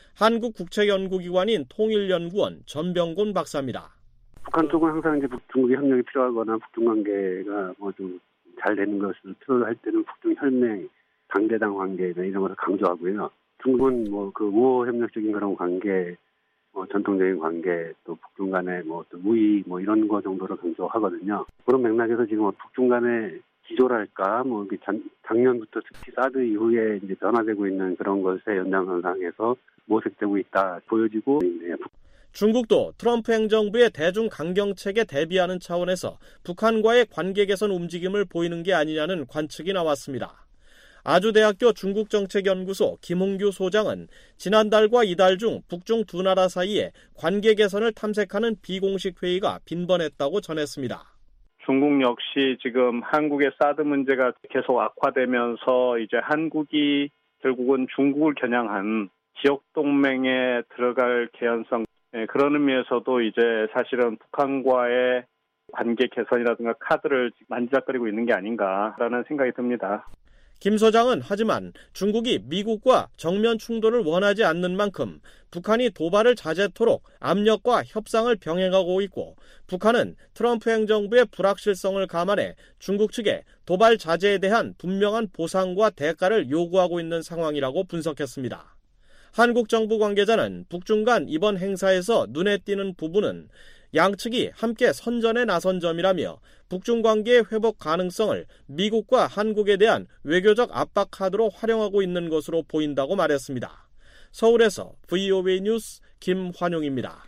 Speaker 17: 한국국책연구기관인 통일연구원 전병곤 박사입니다.
Speaker 18: 북한 쪽은 항상 이제 중국의 협력이 필요하거나 북중 관계가 좀 잘 되는 것을 필요할 때는 북중 혈맹, 당대당 관계 이런 것을 강조하고요. 중국은 그 우호 협력적인 그런 관계, 전통적인 관계, 또 북중 간의 어떤 우위 이런 거 정도로 강조하거든요. 그런 맥락에서 지금 북중 간의 기조랄까 작년부터 특히 사드 이후에 이제 변화되고 있는 그런 것의 연장선상에서 모색되고 있다 보여지고 있네요.
Speaker 17: 중국도 트럼프 행정부의 대중 강경책에 대비하는 차원에서 북한과의 관계 개선 움직임을 보이는 게 아니냐는 관측이 나왔습니다. 아주대학교 중국정책연구소 김홍규 소장은 지난달과 이달 중 북중 두 나라 사이에 관계 개선을 탐색하는 비공식 회의가 빈번했다고 전했습니다.
Speaker 19: 중국 역시 지금 한국의 사드 문제가 계속 악화되면서 이제 한국이 결국은 중국을 겨냥한 지역 동맹에 들어갈 개연성, 그런 의미에서도 이제 사실은 북한과의 관계 개선이라든가 카드를 만지작거리고 있는 게 아닌가라는 생각이 듭니다.
Speaker 17: 김 소장은 하지만 중국이 미국과 정면 충돌을 원하지 않는 만큼 북한이 도발을 자제토록 압력과 협상을 병행하고 있고 북한은 트럼프 행정부의 불확실성을 감안해 중국 측에 도발 자제에 대한 분명한 보상과 대가를 요구하고 있는 상황이라고 분석했습니다. 한국 정부 관계자는 북중 간 이번 행사에서 눈에 띄는 부분은 양측이 함께 선전에 나선 점이라며 북중 관계의 회복 가능성을 미국과 한국에 대한 외교적 압박 카드로 활용하고 있는 것으로 보인다고 말했습니다. 서울에서 VOA 뉴스 김환용입니다.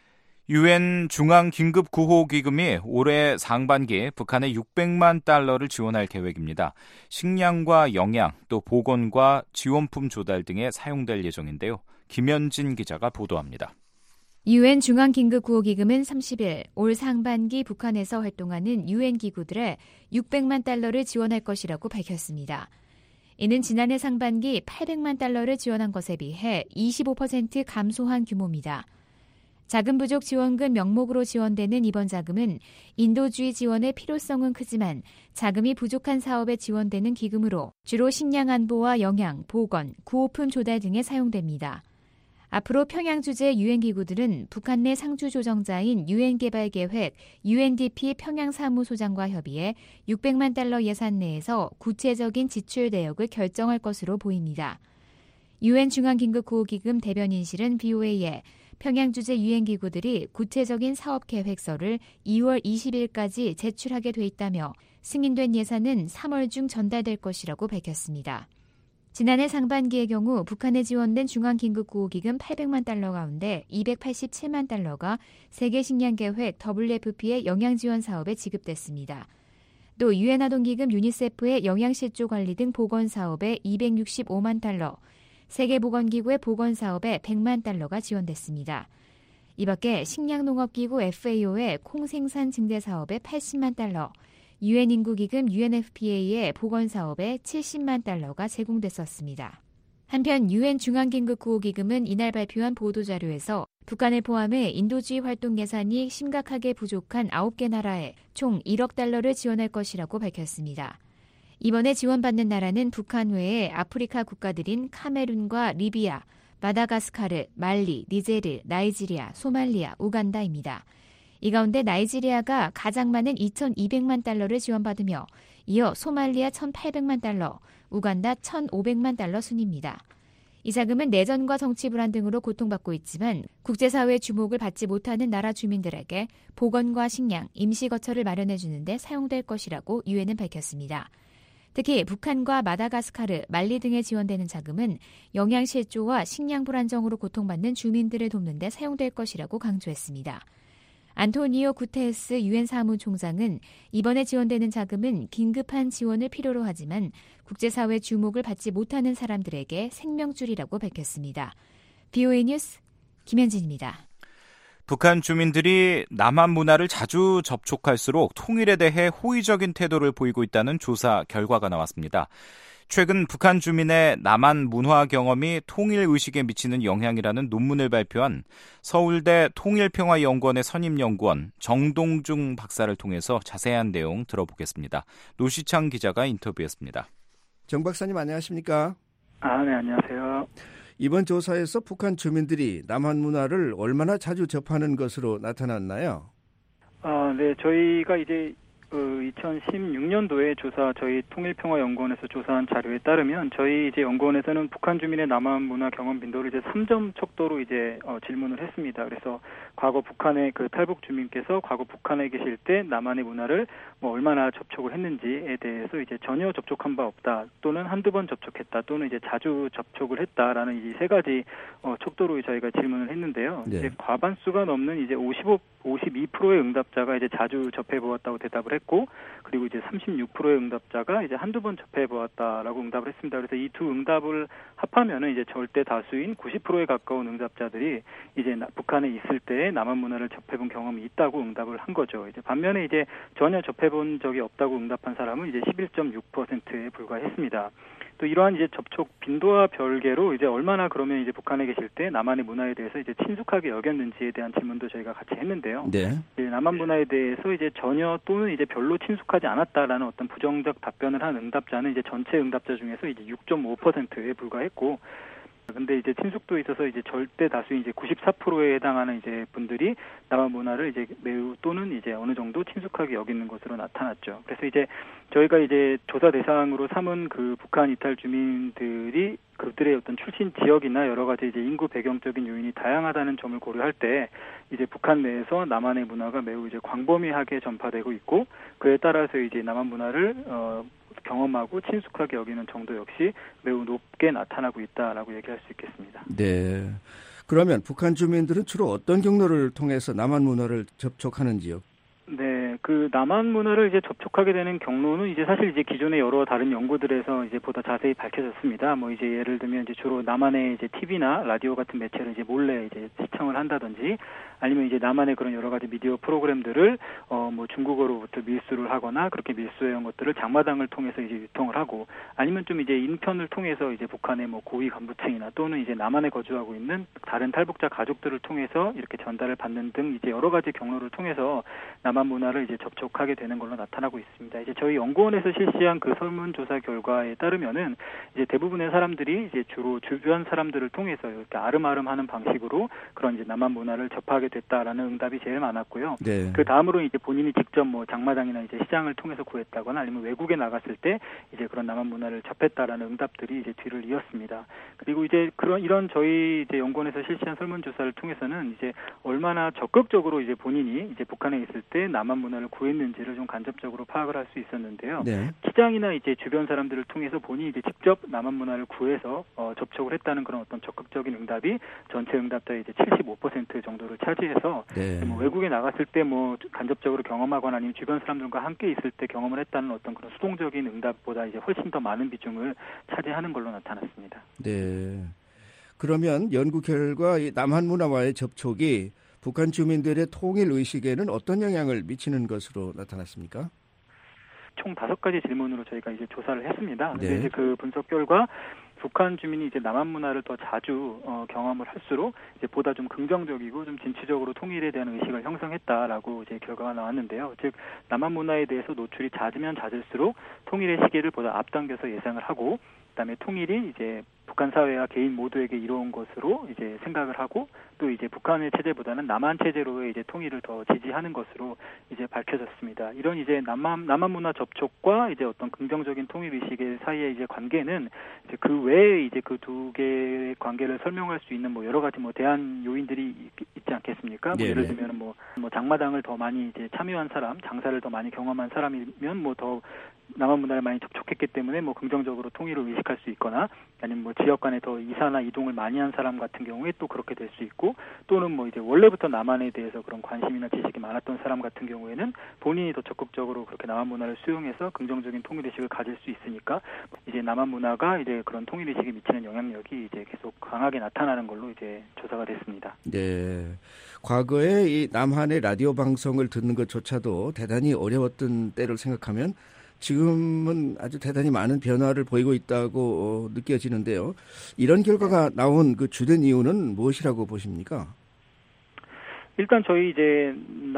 Speaker 4: 유엔 중앙긴급구호기금이 올해 상반기에 북한에 600만 달러를 지원할 계획입니다. 식량과 영양, 또 보건과 지원품 조달 등에 사용될 예정인데요. 김현진 기자가 보도합니다.
Speaker 20: 유엔 중앙긴급구호기금은 30일 올 상반기 북한에서 활동하는 유엔 기구들에 600만 달러를 지원할 것이라고 밝혔습니다. 이는 지난해 상반기 800만 달러를 지원한 것에 비해 25% 감소한 규모입니다. 자금 부족 지원금 명목으로 지원되는 이번 자금은 인도주의 지원의 필요성은 크지만 자금이 부족한 사업에 지원되는 기금으로 주로 식량 안보와 영양, 보건, 구호품 조달 등에 사용됩니다. 앞으로 평양 주재 유엔 기구들은 북한 내 상주 조정자인 유엔 개발계획 UNDP 평양 사무소장과 협의해 600만 달러 예산 내에서 구체적인 지출 내역을 결정할 것으로 보입니다. 유엔 중앙긴급구호기금 대변인실은 BOA에 평양 주재 유엔 기구들이 구체적인 사업 계획서를 2월 20일까지 제출하게 돼 있다며 승인된 예산은 3월 중 전달될 것이라고 밝혔습니다. 지난해 상반기의 경우 북한에 지원된 중앙긴급구호기금 800만 달러 가운데 287만 달러가 세계식량계획 WFP의 영양지원 사업에 지급됐습니다. 또 유엔 아동기금 유니세프의 영양실조 관리 등 보건사업에 265만 달러, 세계보건기구의 보건사업에 100만 달러가 지원됐습니다. 이 밖에 식량농업기구 FAO의 콩생산 증대 사업에 80만 달러, 유엔 인구기금 UNFPA의 보건사업에 70만 달러가 제공됐었습니다. 한편 유엔 중앙긴급구호기금은 이날 발표한 보도자료에서 북한을 포함해 인도주의 활동 예산이 심각하게 부족한 9개 나라에 총 1억 달러를 지원할 것이라고 밝혔습니다. 이번에 지원받는 나라는 북한 외에 아프리카 국가들인 카메룬과 리비아, 마다가스카르, 말리, 니제르, 나이지리아, 소말리아, 우간다입니다. 이 가운데 나이지리아가 가장 많은 2,200만 달러를 지원받으며 이어 소말리아 1,800만 달러, 우간다 1,500만 달러 순입니다. 이 자금은 내전과 정치 불안 등으로 고통받고 있지만 국제사회의 주목을 받지 못하는 나라 주민들에게 보건과 식량, 임시거처를 마련해 주는데 사용될 것이라고 유엔은 밝혔습니다. 특히 북한과 마다가스카르, 말리 등에 지원되는 자금은 영양실조와 식량 불안정으로 고통받는 주민들을 돕는 데 사용될 것이라고 강조했습니다. 안토니오 구테레스 유엔 사무총장은 이번에 지원되는 자금은 긴급한 지원을 필요로 하지만 국제사회 주목을 받지 못하는 사람들에게 생명줄이라고 밝혔습니다. BOA 뉴스 김현진입니다.
Speaker 4: 북한 주민들이 남한 문화를 자주 접촉할수록 통일에 대해 호의적인 태도를 보이고 있다는 조사 결과가 나왔습니다. 최근 북한 주민의 남한 문화 경험이 통일의식에 미치는 영향이라는 논문을 발표한 서울대 통일평화연구원의 선임연구원 정동중 박사를 통해서 자세한 내용 들어보겠습니다. 노시창 기자가 인터뷰했습니다.
Speaker 21: 정 박사님 안녕하십니까?
Speaker 22: 네, 안녕하세요.
Speaker 21: 이번 조사에서 북한 주민들이 남한 문화를 얼마나 자주 접하는 것으로 나타났나요?
Speaker 22: 네, 저희가 이제 2016년도에 저희 통일평화연구원에서 조사한 자료에 따르면 저희 이제 연구원에서는 북한 주민의 남한 문화 경험 빈도를 이제 3점 척도로 이제 질문을 했습니다. 그래서 과거 북한의 그 탈북 주민께서 과거 북한에 계실 때 남한의 문화를 얼마나 접촉을 했는지에 대해서 이제 전혀 접촉한 바 없다, 또는 한두 번 접촉했다, 또는 이제 자주 접촉을 했다라는 이 세 가지 척도로 저희가 질문을 했는데요.
Speaker 21: 네.
Speaker 22: 이제 과반수가 넘는 이제 52%의 응답자가 이제 자주 접해보았다고 대답을 했고, 그리고 이제 36%의 응답자가 이제 한두 번 접해보았다라고 응답을 했습니다. 그래서 이 두 응답을 합하면은 이제 절대 다수인 90%에 가까운 응답자들이 이제 북한에 있을 때 남한 문화를 접해본 경험이 있다고 응답을 한 거죠. 이제 반면에 이제 전혀 접해본 적이 없다고 응답한 사람은 이제 11.6%에 불과했습니다. 또 이러한 이제 접촉 빈도와 별개로 이제 얼마나 그러면 이제 북한에 계실 때 남한의 문화에 대해서 이제 친숙하게 여겼는지에 대한 질문도 저희가 같이 했는데요.
Speaker 21: 네.
Speaker 22: 남한 문화에 대해서 이제 전혀 또는 이제 별로 친숙하지 않았다라는 어떤 부정적 답변을 한 응답자는 이제 전체 응답자 중에서 이제 6.5%에 불과했고, 근데 이제 친숙도에 있어서 이제 절대 다수인 이제 94%에 해당하는 이제 분들이 남한 문화를 이제 매우 또는 이제 어느 정도 친숙하게 여기는 것으로 나타났죠. 그래서 이제 저희가 이제 조사 대상으로 삼은 그 북한 이탈 주민들이 그들의 어떤 출신 지역이나 여러 가지 이제 인구 배경적인 요인이 다양하다는 점을 고려할 때 이제 북한 내에서 남한의 문화가 매우 이제 광범위하게 전파되고 있고, 그에 따라서 이제 남한 문화를 경험하고 친숙하게 여기는 정도 역시 매우 높게 나타나고 있다라고 얘기할 수 있겠습니다.
Speaker 21: 네. 그러면 북한 주민들은 주로 어떤 경로를 통해서 남한 문화를 접촉하는지요?
Speaker 22: 네, 그 남한 문화를 이제 접촉하게 되는 경로는 이제 사실 이제 기존의 여러 다른 연구들에서 이제 보다 자세히 밝혀졌습니다. 뭐 이제 예를 들면 이제 주로 남한의 이제 TV나 라디오 같은 매체를 이제 몰래 이제 시청을 한다든지, 아니면 이제 남한의 그런 여러 가지 미디어 프로그램들을 뭐 중국어로부터 밀수를 하거나 그렇게 밀수해온 것들을 장마당을 통해서 이제 유통을 하고, 아니면 좀 이제 인편을 통해서 이제 북한의 뭐 고위 간부층이나 또는 이제 남한에 거주하고 있는 다른 탈북자 가족들을 통해서 이렇게 전달을 받는 등 이제 여러 가지 경로를 통해서 남한 문화를 이제 접촉하게 되는 걸로 나타나고 있습니다. 이제 저희 연구원에서 실시한 그 설문조사 결과에 따르면은 이제 대부분의 사람들이 이제 주로 주변 사람들을 통해서 이렇게 아름아름하는 방식으로 그런 이제 남한 문화를 접하게 됐다라는 응답이 제일 많았고요.
Speaker 21: 네.
Speaker 22: 그 다음으로 이제 본인이 직접 뭐 장마당이나 이제 시장을 통해서 구했다거나 아니면 외국에 나갔을 때 이제 그런 남한 문화를 접했다라는 응답들이 이제 뒤를 이었습니다. 그리고 이제 이런 저희 이제 연구원에서 실시한 설문조사를 통해서는 이제 얼마나 적극적으로 이제 본인이 이제 북한에 있을 때 남한 문화를 구했는지를 좀 간접적으로 파악을 할 수 있었는데요.
Speaker 21: 네.
Speaker 22: 시장이나 이제 주변 사람들을 통해서 본인이 이제 직접 남한 문화를 구해서 접촉을 했다는 그런 어떤 적극적인 응답이 전체 응답자의 이제 75% 정도를 차지해서
Speaker 21: 네.
Speaker 22: 뭐 외국에 나갔을 때 뭐 간접적으로 경험하거나 아니면 주변 사람들과 함께 있을 때 경험을 했다는 어떤 그런 수동적인 응답보다 이제 훨씬 더 많은 비중을 차지하는 걸로 나타났습니다.
Speaker 21: 네. 그러면 연구 결과 이 남한 문화와의 접촉이 북한 주민들의 통일 의식에는 어떤 영향을 미치는 것으로 나타났습니까?
Speaker 22: 총 5가지 질문으로 저희가 이제 조사를 했습니다.
Speaker 21: 네.
Speaker 22: 이제 그 분석 결과 북한 주민이 이제 남한 문화를 더 자주 경험을 할수록 이제 보다 좀 긍정적이고 좀 진취적으로 통일에 대한 의식을 형성했다라고 이제 결과가 나왔는데요. 즉 남한 문화에 대해서 노출이 잦으면 잦을수록 통일의 시기를 보다 앞당겨서 예상을 하고, 그다음에 통일이 이제 북한 사회와 개인 모두에게 이로운 것으로 이제 생각을 하고, 또 이제 북한의 체제보다는 남한 체제로의 이제 통일을 더 지지하는 것으로 이제 밝혀졌습니다. 이런 이제 남한 문화 접촉과 이제 어떤 긍정적인 통일 의식의 사이의 이제 관계는 이제 그 외에 이제 그 두 개의 관계를 설명할 수 있는 뭐 여러 가지 뭐 대안 요인들이 있지 않겠습니까? 뭐 예를 들면 뭐 장마당을 더 많이 이제 참여한 사람, 장사를 더 많이 경험한 사람이면 뭐 더 남한 문화를 많이 접촉했기 때문에 뭐 긍정적으로 통일을 의식할 수 있거나, 아니면 뭐 지역 간에 더 이사나 이동을 많이 한 사람 같은 경우에 또 그렇게 될 수 있고, 또는 뭐 이제 원래부터 남한에 대해서 그런 관심이나 지식이 많았던 사람 같은 경우에는 본인이 더 적극적으로 그렇게 남한 문화를 수용해서 긍정적인 통일 의식을 가질 수 있으니까 이제 남한 문화가 이제 그런 통일 의식에 미치는 영향력이 이제 계속 강하게 나타나는 걸로 이제 조사가 됐습니다.
Speaker 21: 네. 과거에 이 남한의 라디오 방송을 듣는 것조차도 대단히 어려웠던 때를 생각하면 지금은 아주 대단히 많은 변화를 보이고 있다고 느껴지는데요. 이런 결과가 나온 그 주된 이유는 무엇이라고 보십니까?
Speaker 22: 일단 저희 이제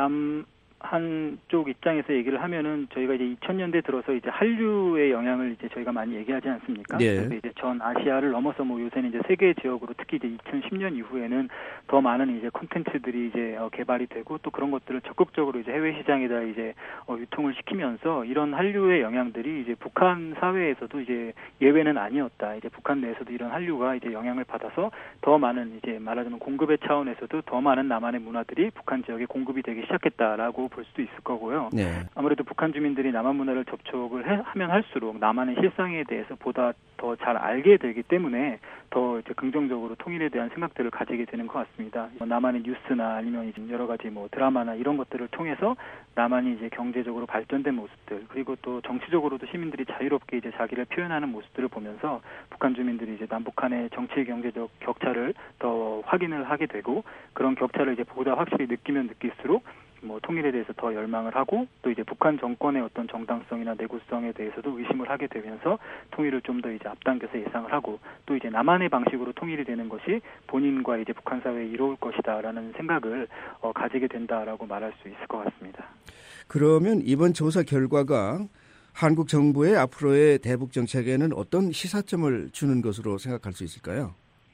Speaker 22: 한쪽 입장에서 얘기를 하면은 저희가 이제 2000년대 들어서 이제 한류의 영향을 이제 저희가 많이 얘기하지 않습니까?
Speaker 21: 네.
Speaker 22: 그래서 이제 전 아시아를 넘어서 뭐 요새는 이제 세계 지역으로 특히 이제 2010년 이후에는 더 많은 이제 콘텐츠들이 이제 개발이 되고, 또 그런 것들을 적극적으로 이제 해외 시장에다 이제 유통을 시키면서 이런 한류의 영향들이 이제 북한 사회에서도 이제 예외는 아니었다. 이제 북한 내에서도 이런 한류가 이제 영향을 받아서 더 많은 이제 말하자면 공급의 차원에서도 더 많은 남한의 문화들이 북한 지역에 공급이 되기 시작했다라고 볼 수도 있을 거고요. 네. 아무래도 북한 주민들이 남한 문화를 접촉을 하면 할수록 남한의 실상에 대해서 보다 더 잘 알게 되기 때문에 더 이제 긍정적으로 통일에 대한 생각들을 가지게 되는 것 같습니다. 남한의 뉴스나 아니면 이제 여러 가지 뭐 드라마나 이런 것들을 통해서 남한이 이제 경제적으로 발전된 모습들, 그리고 또 정치적으로도 시민들이 자유롭게 이제 자기를 표현하는 모습들을 보면서 북한 주민들이 이제 남북한의 정치 경제적 격차를 더 확인을 하게 되고, 그런 격차를 이제 보다 확실히 느끼면 느낄수록 뭐 통일에 대해서 더 열망을 하고, 또 이제 북한 정권의 어떤 정당성이나 내구성에 대해서도 의심을 하게 되면서 통일을 좀 더 이제 앞당겨서 예상을 하고, 또 이제 남한의 방식으로 통일이 되는 것이 본인과 이제 북한 사회에 이로울 것이다라는 생각을 가지게 된다라고 말할 수 있을 것 같습니다.
Speaker 21: 그러면 이번 조사 결과가 한국 정부의 앞으로의 대북 정책에는 어떤 시사점을 주는 것으로 생각할 수 있을까요?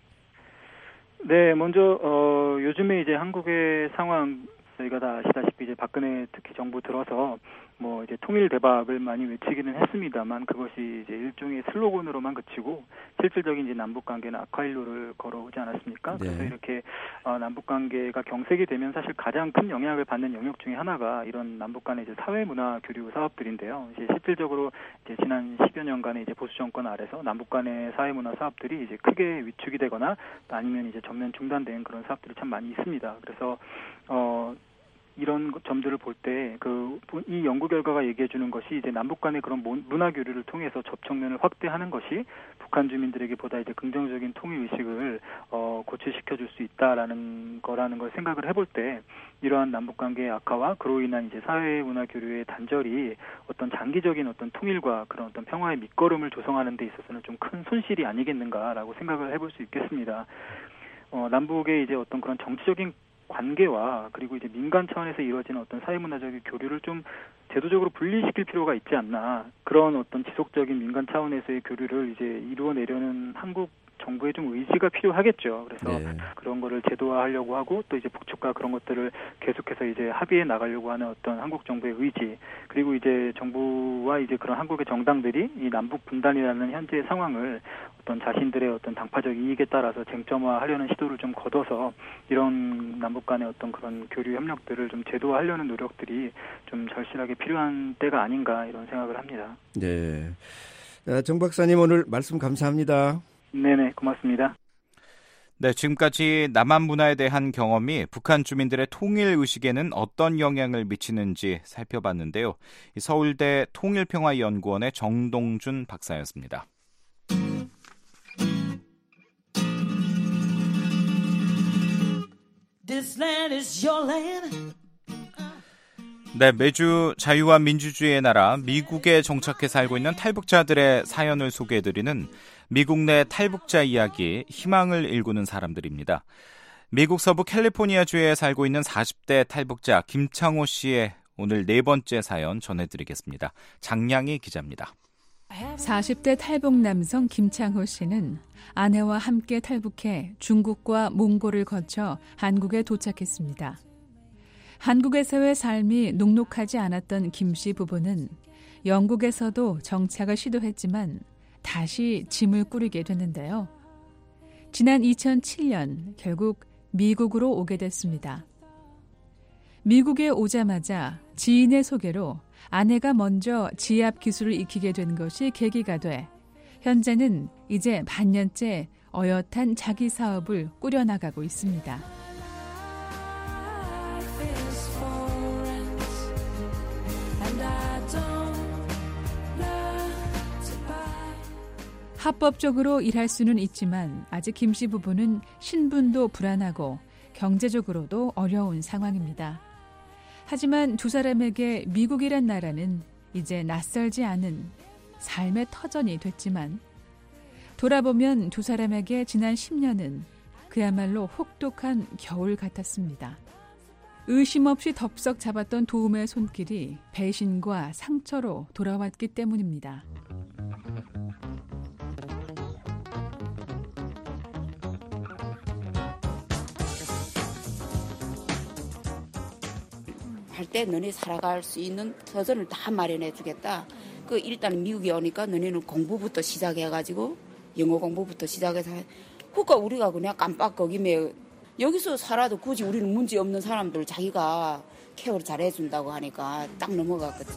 Speaker 22: 네, 먼저 요즘에 이제 한국의 상황, 저희가 다 아시다시피 이제 박근혜 특히 정부 들어서 뭐 이제 통일 대박을 많이 외치기는 했습니다만, 그것이 이제 일종의 슬로건으로만 그치고 실질적인 이제 남북 관계는 악화일로를 걸어오지 않았습니까? 네. 그래서 이렇게 남북 관계가 경색이 되면 사실 가장 큰 영향을 받는 영역 중에 하나가 이런 남북 간의 이제 사회 문화 교류 사업들인데요. 이제 실질적으로 이제 지난 10여 년간의 이제 보수 정권 아래서 남북 간의 사회 문화 사업들이 이제 크게 위축이 되거나 아니면 이제 전면 중단된 그런 사업들이 참 많이 있습니다. 그래서 이런 점들을 볼 때 이 연구 결과가 얘기해 주는 것이 이제 남북 간의 그런 문화 교류를 통해서 접촉면을 확대하는 것이 북한 주민들에게 보다 이제 긍정적인 통일 의식을 고취시켜 줄 수 있다라는 거라는 걸 생각을 해볼 때, 이러한 남북 관계의 악화와 그로 인한 이제 사회 문화 교류의 단절이 어떤 장기적인 어떤 통일과 그런 어떤 평화의 밑거름을 조성하는 데 있어서는 좀 큰 손실이 아니겠는가라고 생각을 해볼 수 있겠습니다. 남북의 이제 어떤 그런 정치적인 관계와 그리고 이제 민간 차원에서 이루어지는 어떤 사회문화적인 교류를 좀 제도적으로 분리시킬 필요가 있지 않나, 그런 어떤 지속적인 민간 차원에서의 교류를 이제 이루어내려는 한국 정부의 좀 의지가 필요하겠죠. 그래서 그런 거를 제도화하려고 하고, 또 이제 북측과 그런 것들을 계속해서 이제 합의해 나가려고 하는 어떤 한국 정부의 의지, 그리고 이제 정부와 이제 그런 한국의 정당들이 이 남북 분단이라는 현재의 상황을 어떤 자신들의 어떤 당파적 이익에 따라서 쟁점화하려는 시도를 좀 거둬서 이런 남북 간의 어떤 그런 교류 협력들을 좀 제도화하려는 노력들이 좀 절실하게 필요한 때가 아닌가, 이런 생각을 합니다.
Speaker 21: 네. 정 박사님, 오늘 말씀 감사합니다.
Speaker 22: 네네, 고맙습니다.
Speaker 4: 네, 지금까지 남한 문화에 대한 경험이 북한 주민들의 통일 의식에는 어떤 영향을 미치는지 살펴봤는데요. 서울대 통일평화연구원의 정동준 박사였습니다.
Speaker 1: This land is your land.
Speaker 4: 네, 매주 자유와 민주주의의 나라 미국에 정착해 살고 있는 탈북자들의 사연을 소개해드리는 미국 내 탈북자 이야기, 희망을 일구는 사람들입니다. 미국 서부 캘리포니아주에 살고 있는 40대 탈북자 김창호 씨의 오늘 네 번째 사연 전해드리겠습니다. 장량희 기자입니다.
Speaker 1: 40대 탈북 남성 김창호 씨는 아내와 함께 탈북해 중국과 몽골을 거쳐 한국에 도착했습니다. 한국에서의 삶이 녹록하지 않았던 김 씨 부부는 영국에서도 정착을 시도했지만 다시 짐을 꾸리게 됐는데요. 지난 2007년 결국 미국으로 오게 됐습니다. 미국에 오자마자 지인의 소개로 아내가 먼저 지압 기술을 익히게 된 것이 계기가 돼 현재는 이제 반년째 어엿한 자기 사업을 꾸려나가고 있습니다. 합법적으로 일할 수는 있지만 아직 김 씨 부부는 신분도 불안하고 경제적으로도 어려운 상황입니다. 하지만 두 사람에게 미국이란 나라는 이제 낯설지 않은 삶의 터전이 됐지만 돌아보면 두 사람에게 지난 10년은 그야말로 혹독한 겨울 같았습니다. 의심 없이 덥석 잡았던 도움의 손길이 배신과 상처로 돌아왔기 때문입니다.
Speaker 3: 할 때 너네 살아갈 수 있는 터전을 다 마련해 주겠다. 일단 미국에 오니까 너네는 공부부터 시작해가지고 영어 공부부터 시작해서 그러니까 우리가 그냥 깜빡거기며 여기서 살아도 굳이 우리는 문제 없는 사람들 자기가 케어를 잘해준다고 하니까 딱 넘어갔겠죠.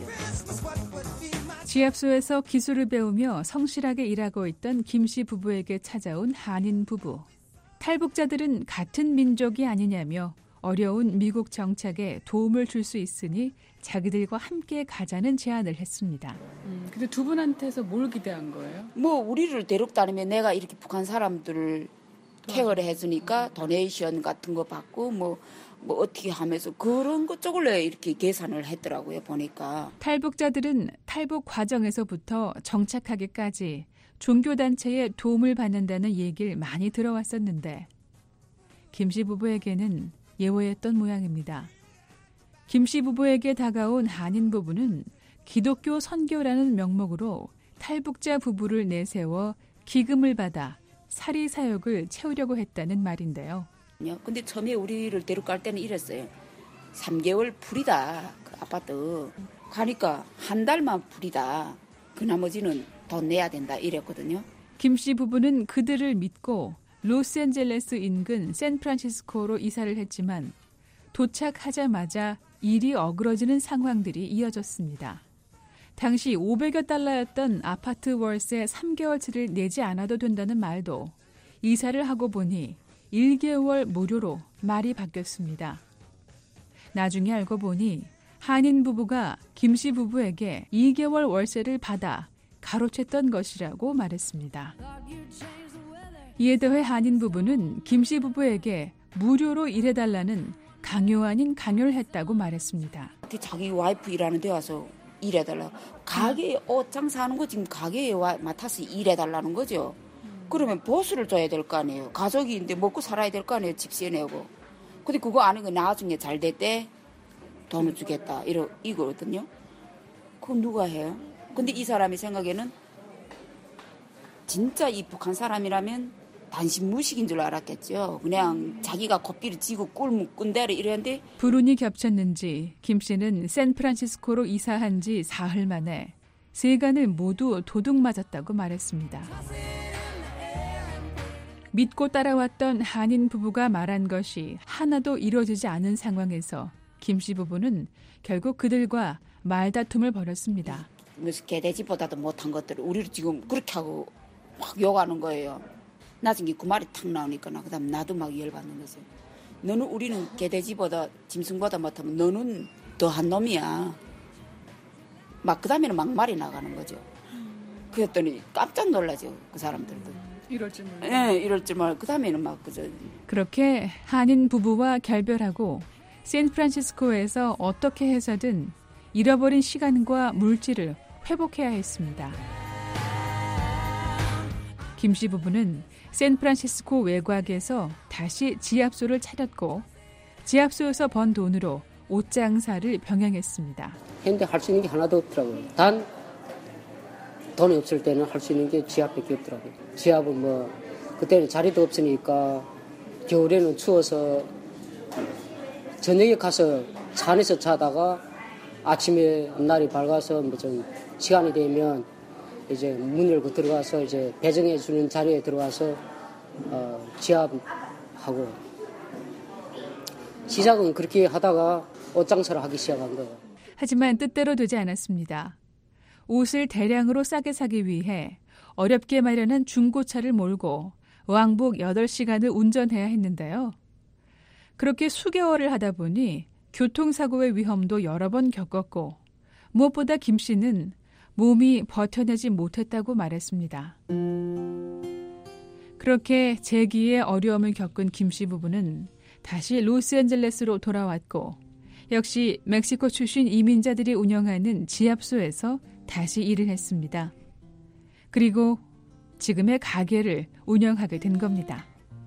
Speaker 1: 지압소에서 기술을 배우며 성실하게 일하고 있던 김 씨 부부에게 찾아온 한인 부부. 탈북자들은 같은 민족이 아니냐며 어려운 미국 정착에 도움을 줄 수 있으니 자기들과 함께 가자는 제안을 했습니다.
Speaker 23: 근데 두 분한테서 뭘 기대한 거예요?
Speaker 3: 우리를 데려다니면 내가 이렇게 북한 사람들을 케어를 해주니까 도네이션 같은 거 받고 뭐 어떻게 하면서 그런 것 쪽으로 이렇게 계산을 했더라고요, 보니까.
Speaker 1: 탈북자들은 탈북 과정에서부터 정착하기까지 종교단체의 도움을 받는다는 얘기를 많이 들어왔었는데 김 씨 부부에게는 예외였던 모양입니다. 김 씨 부부에게 다가온 한인 부부는 기독교 선교라는 명목으로 탈북자 부부를 내세워 기금을 받아 사리 사욕을 채우려고 했다는 말인데요.
Speaker 3: 근데 처음에 우리를 데려갈 때는 이랬어요. 3개월 풀이다. 그 아파트. 가니까 한 달만 풀이다. 그 나머지는 돈 내야 된다. 이랬거든요.
Speaker 1: 김 씨 부부는 그들을 믿고 로스앤젤레스 인근 샌프란시스코로 이사를 했지만 도착하자마자 일이 어그러지는 상황들이 이어졌습니다. 당시 500여 달러였던 아파트 월세 3개월치를 내지 않아도 된다는 말도 이사를 하고 보니 1개월 무료로 말이 바뀌었습니다. 나중에 알고 보니 한인 부부가 김 씨 부부에게 2개월 월세를 받아 가로챘던 것이라고 말했습니다. 이에 더해 한인 부부는 김 씨 부부에게 무료로 일해달라는 강요 아닌 강요를 했다고 말했습니다.
Speaker 3: 자기 와이프 일하는 데 와서 일해달라. 가게에 옷 장사하는 거 지금 가게에 맡아서 일해달라는 거죠. 그러면 보수를 줘야 될 거 아니에요. 가족인데 먹고 살아야 될 거 아니에요. 집세 내고. 근데 그거 아는 거 나중에 잘 될 때 돈을 주겠다. 이거거든요. 그건 누가 해요? 근데 이 사람이 생각에는 진짜 이 북한 사람이라면 단신 무식인 줄 알았겠죠. 그냥 자기가 고삐를 쥐고 꿀 묶은 대로 이랬는데
Speaker 1: 불운이 겹쳤는지 김 씨는 샌프란시스코로 이사한 지 사흘 만에 세간을 모두 도둑 맞았다고 말했습니다. 믿고 따라왔던 한인 부부가 말한 것이 하나도 이루어지지 않은 상황에서 김 씨 부부는 결국 그들과 말다툼을 벌였습니다.
Speaker 3: 무슨 개돼지보다도 못한 것들을 우리를 지금 그렇게 하고 막 욕하는 거예요. 나중에 그 말이 탁 나오니까 그다음 나도 막 열받는 거죠. 너는 우리는 개돼지보다 짐승보다 못하면 너는 더한 놈이야. 막 그다음에는 막 말이 나가는 거죠. 그랬더니 깜짝 놀라죠. 그 사람들도.
Speaker 23: 이럴 줄 몰라.
Speaker 3: 네, 이럴 줄 몰라. 그다음에는 막 그죠.
Speaker 1: 그렇게 한인 부부와 결별하고 샌프란시스코에서 어떻게 해서든 잃어버린 시간과 물질을 회복해야 했습니다. 김 씨 부부는 샌프란시스코 외곽에서 다시 지압소를 차렸고 지압소에서 번 돈으로 옷 장사를 병행했습니다.
Speaker 7: 했는데 할 수 있는 게 하나도 없더라고요. 단 돈이 없을 때는 할 수 있는 게 지압밖에 없더라고요. 지압은 뭐 그때는 자리도 없으니까 겨울에는 추워서 저녁에 가서 차 안에서 자다가 아침에 날이 밝아서 뭐 좀 시간이 되면 이제 문 열고 들어가서 이제 배정해 주는 자리에 들어가서 지압하고 시작은 그렇게 하다가 옷 장사를 하기 시작한 거예요.
Speaker 1: 하지만 뜻대로 되지 않았습니다. 옷을 대량으로 싸게 사기 위해 어렵게 마련한 중고차를 몰고 왕복 8시간을 운전해야 했는데요. 그렇게 수개월을 하다 보니 교통사고의 위험도 여러 번 겪었고 무엇보다 김 씨는 몸이 버텨내지 못했다고 말했습니다. 그렇게 재기의 어려움을 겪은 김 씨 부부는 다시 로스앤젤레스로 돌아왔고 역시 멕시코 출신 이민자들이 운영하는 지압소에서 다시 일을 했습니다. 그리고 지금의 가게를 운영하게 된 겁니다.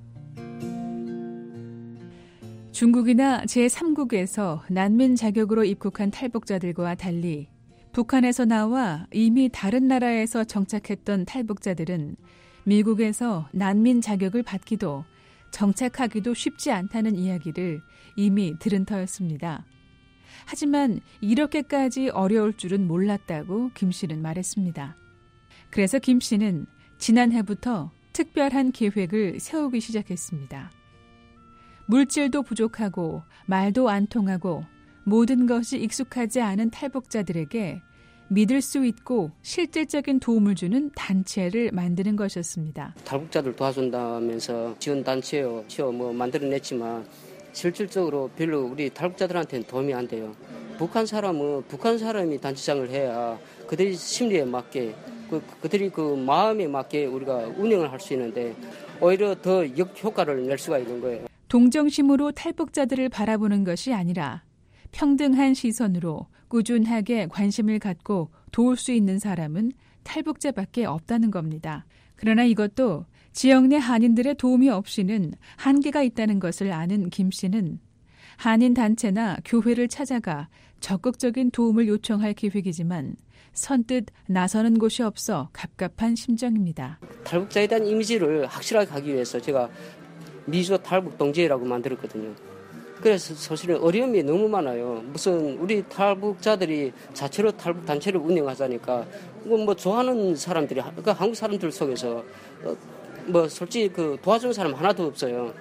Speaker 1: 중국이나 제3국에서 난민 자격으로 입국한 탈북자들과 달리 북한에서 나와 이미 다른 나라에서 정착했던 탈북자들은 미국에서 난민 자격을 받기도 정착하기도 쉽지 않다는 이야기를 이미 들은 터였습니다. 하지만 이렇게까지 어려울 줄은 몰랐다고 김 씨는 말했습니다. 그래서 김 씨는 지난해부터 특별한 계획을 세우기 시작했습니다. 물질도 부족하고 말도 안 통하고 모든 것이 익숙하지 않은 탈북자들에게 믿을 수 있고 실질적인 도움을 주는 단체를 만드는 것이었습니다.
Speaker 7: 탈북자들 도와준다면서 지원단체요, 뭐 만들어냈지만 실질적으로 별로 우리 탈북자들한테는 도움이 안 돼요. 북한 사람이 단체장을 해야 그들이 심리에 맞게 그들이 그 마음에 맞게 우리가 운영을 할 수 있는데 오히려 더 역효과를 낼 수가 있는 거예요.
Speaker 1: 동정심으로 탈북자들을 바라보는 것이 아니라 평등한 시선으로 꾸준하게 관심을 갖고 도울 수 있는 사람은 탈북자밖에 없다는 겁니다. 그러나 이것도 지역 내 한인들의 도움이 없이는 한계가 있다는 것을 아는 김 씨는 한인 단체나 교회를 찾아가 적극적인 도움을 요청할 계획이지만 선뜻 나서는 곳이 없어 갑갑한 심정입니다.
Speaker 7: 탈북자에 대한 이미지를 확실하게 하기 위해서 제가 미주 탈북 동지회라고 만들었거든요. 그래서 사실은 어려움이 너무 많아요. 무슨 우리 탈북자들이 자체로 탈북 단체를 운영하자니까 뭐 좋아하는 사람들이 그러니까 한국 사람들 속에서 뭐 솔직히 그 도와주는 사람 하나도 없어요.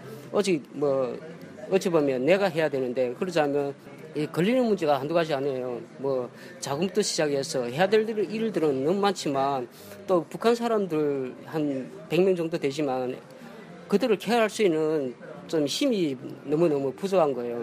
Speaker 7: 어찌 보면 내가 해야 되는데 그러자면 이 걸리는 문제가 한두 가지 아니에요. 뭐 자금부터 시작해서 해야 될 일들은 너무 많지만 또 북한 사람들 한 100명 정도 되지만 그들을 케어할 수 있는 좀 힘이 너무너무 부족한 거예요.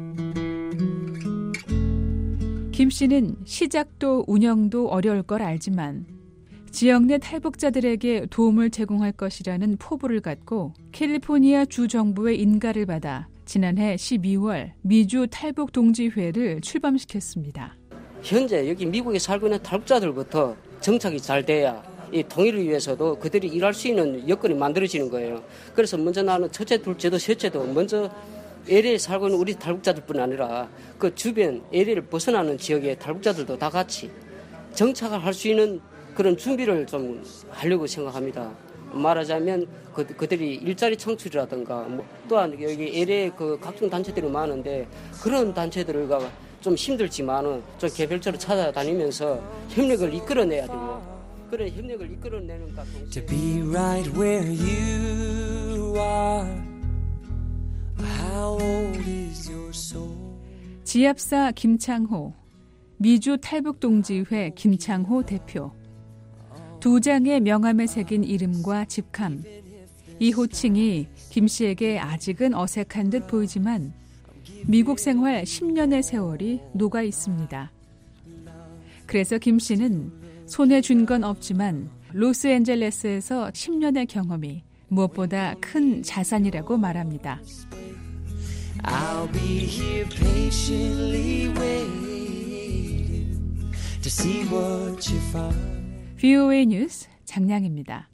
Speaker 1: 김 씨는 시작도 운영도 어려울 걸 알지만 지역 내 탈북자들에게 도움을 제공할 것이라는 포부를 갖고 캘리포니아 주 정부의 인가를 받아 지난해 12월 미주 탈북 동지회를 출범시켰습니다.
Speaker 7: 현재 여기 미국에 살고 있는 탈북자들부터 정착이 잘 돼야 이 통일을 위해서도 그들이 일할 수 있는 여건이 만들어지는 거예요. 그래서 먼저 나는 첫째, 둘째도 셋째도 먼저 LA에 살고 있는 우리 탈북자들뿐 아니라 그 주변 LA를 벗어나는 지역의 탈북자들도 다 같이 정착을 할 수 있는 그런 준비를 좀 하려고 생각합니다. 말하자면 그들이 일자리 창출이라든가 또한 여기 LA에 그 각종 단체들이 많은데 그런 단체들과 좀 힘들지만은 좀 개별적으로 찾아다니면서 협력을 이끌어내야 되고 그런 협력을 이끌어내는가 동시에 To be right where you are. How old is your soul?
Speaker 1: 지압사 김창호, 미주 탈북동지회 김창호 대표. 2장의 명함에 새긴 이름과 직함. 이 호칭이 김 씨에게 아직은 어색한 듯 보이지만 미국 생활 10년의 세월이 녹아 있습니다. 그래서 김 씨는 손에 쥔 건 없지만 로스앤젤레스에서 10년의 경험이 무엇보다 큰 자산이라고 말합니다.
Speaker 8: I'll be here patiently waiting to see what you find.
Speaker 1: VOA 뉴스 장량입니다.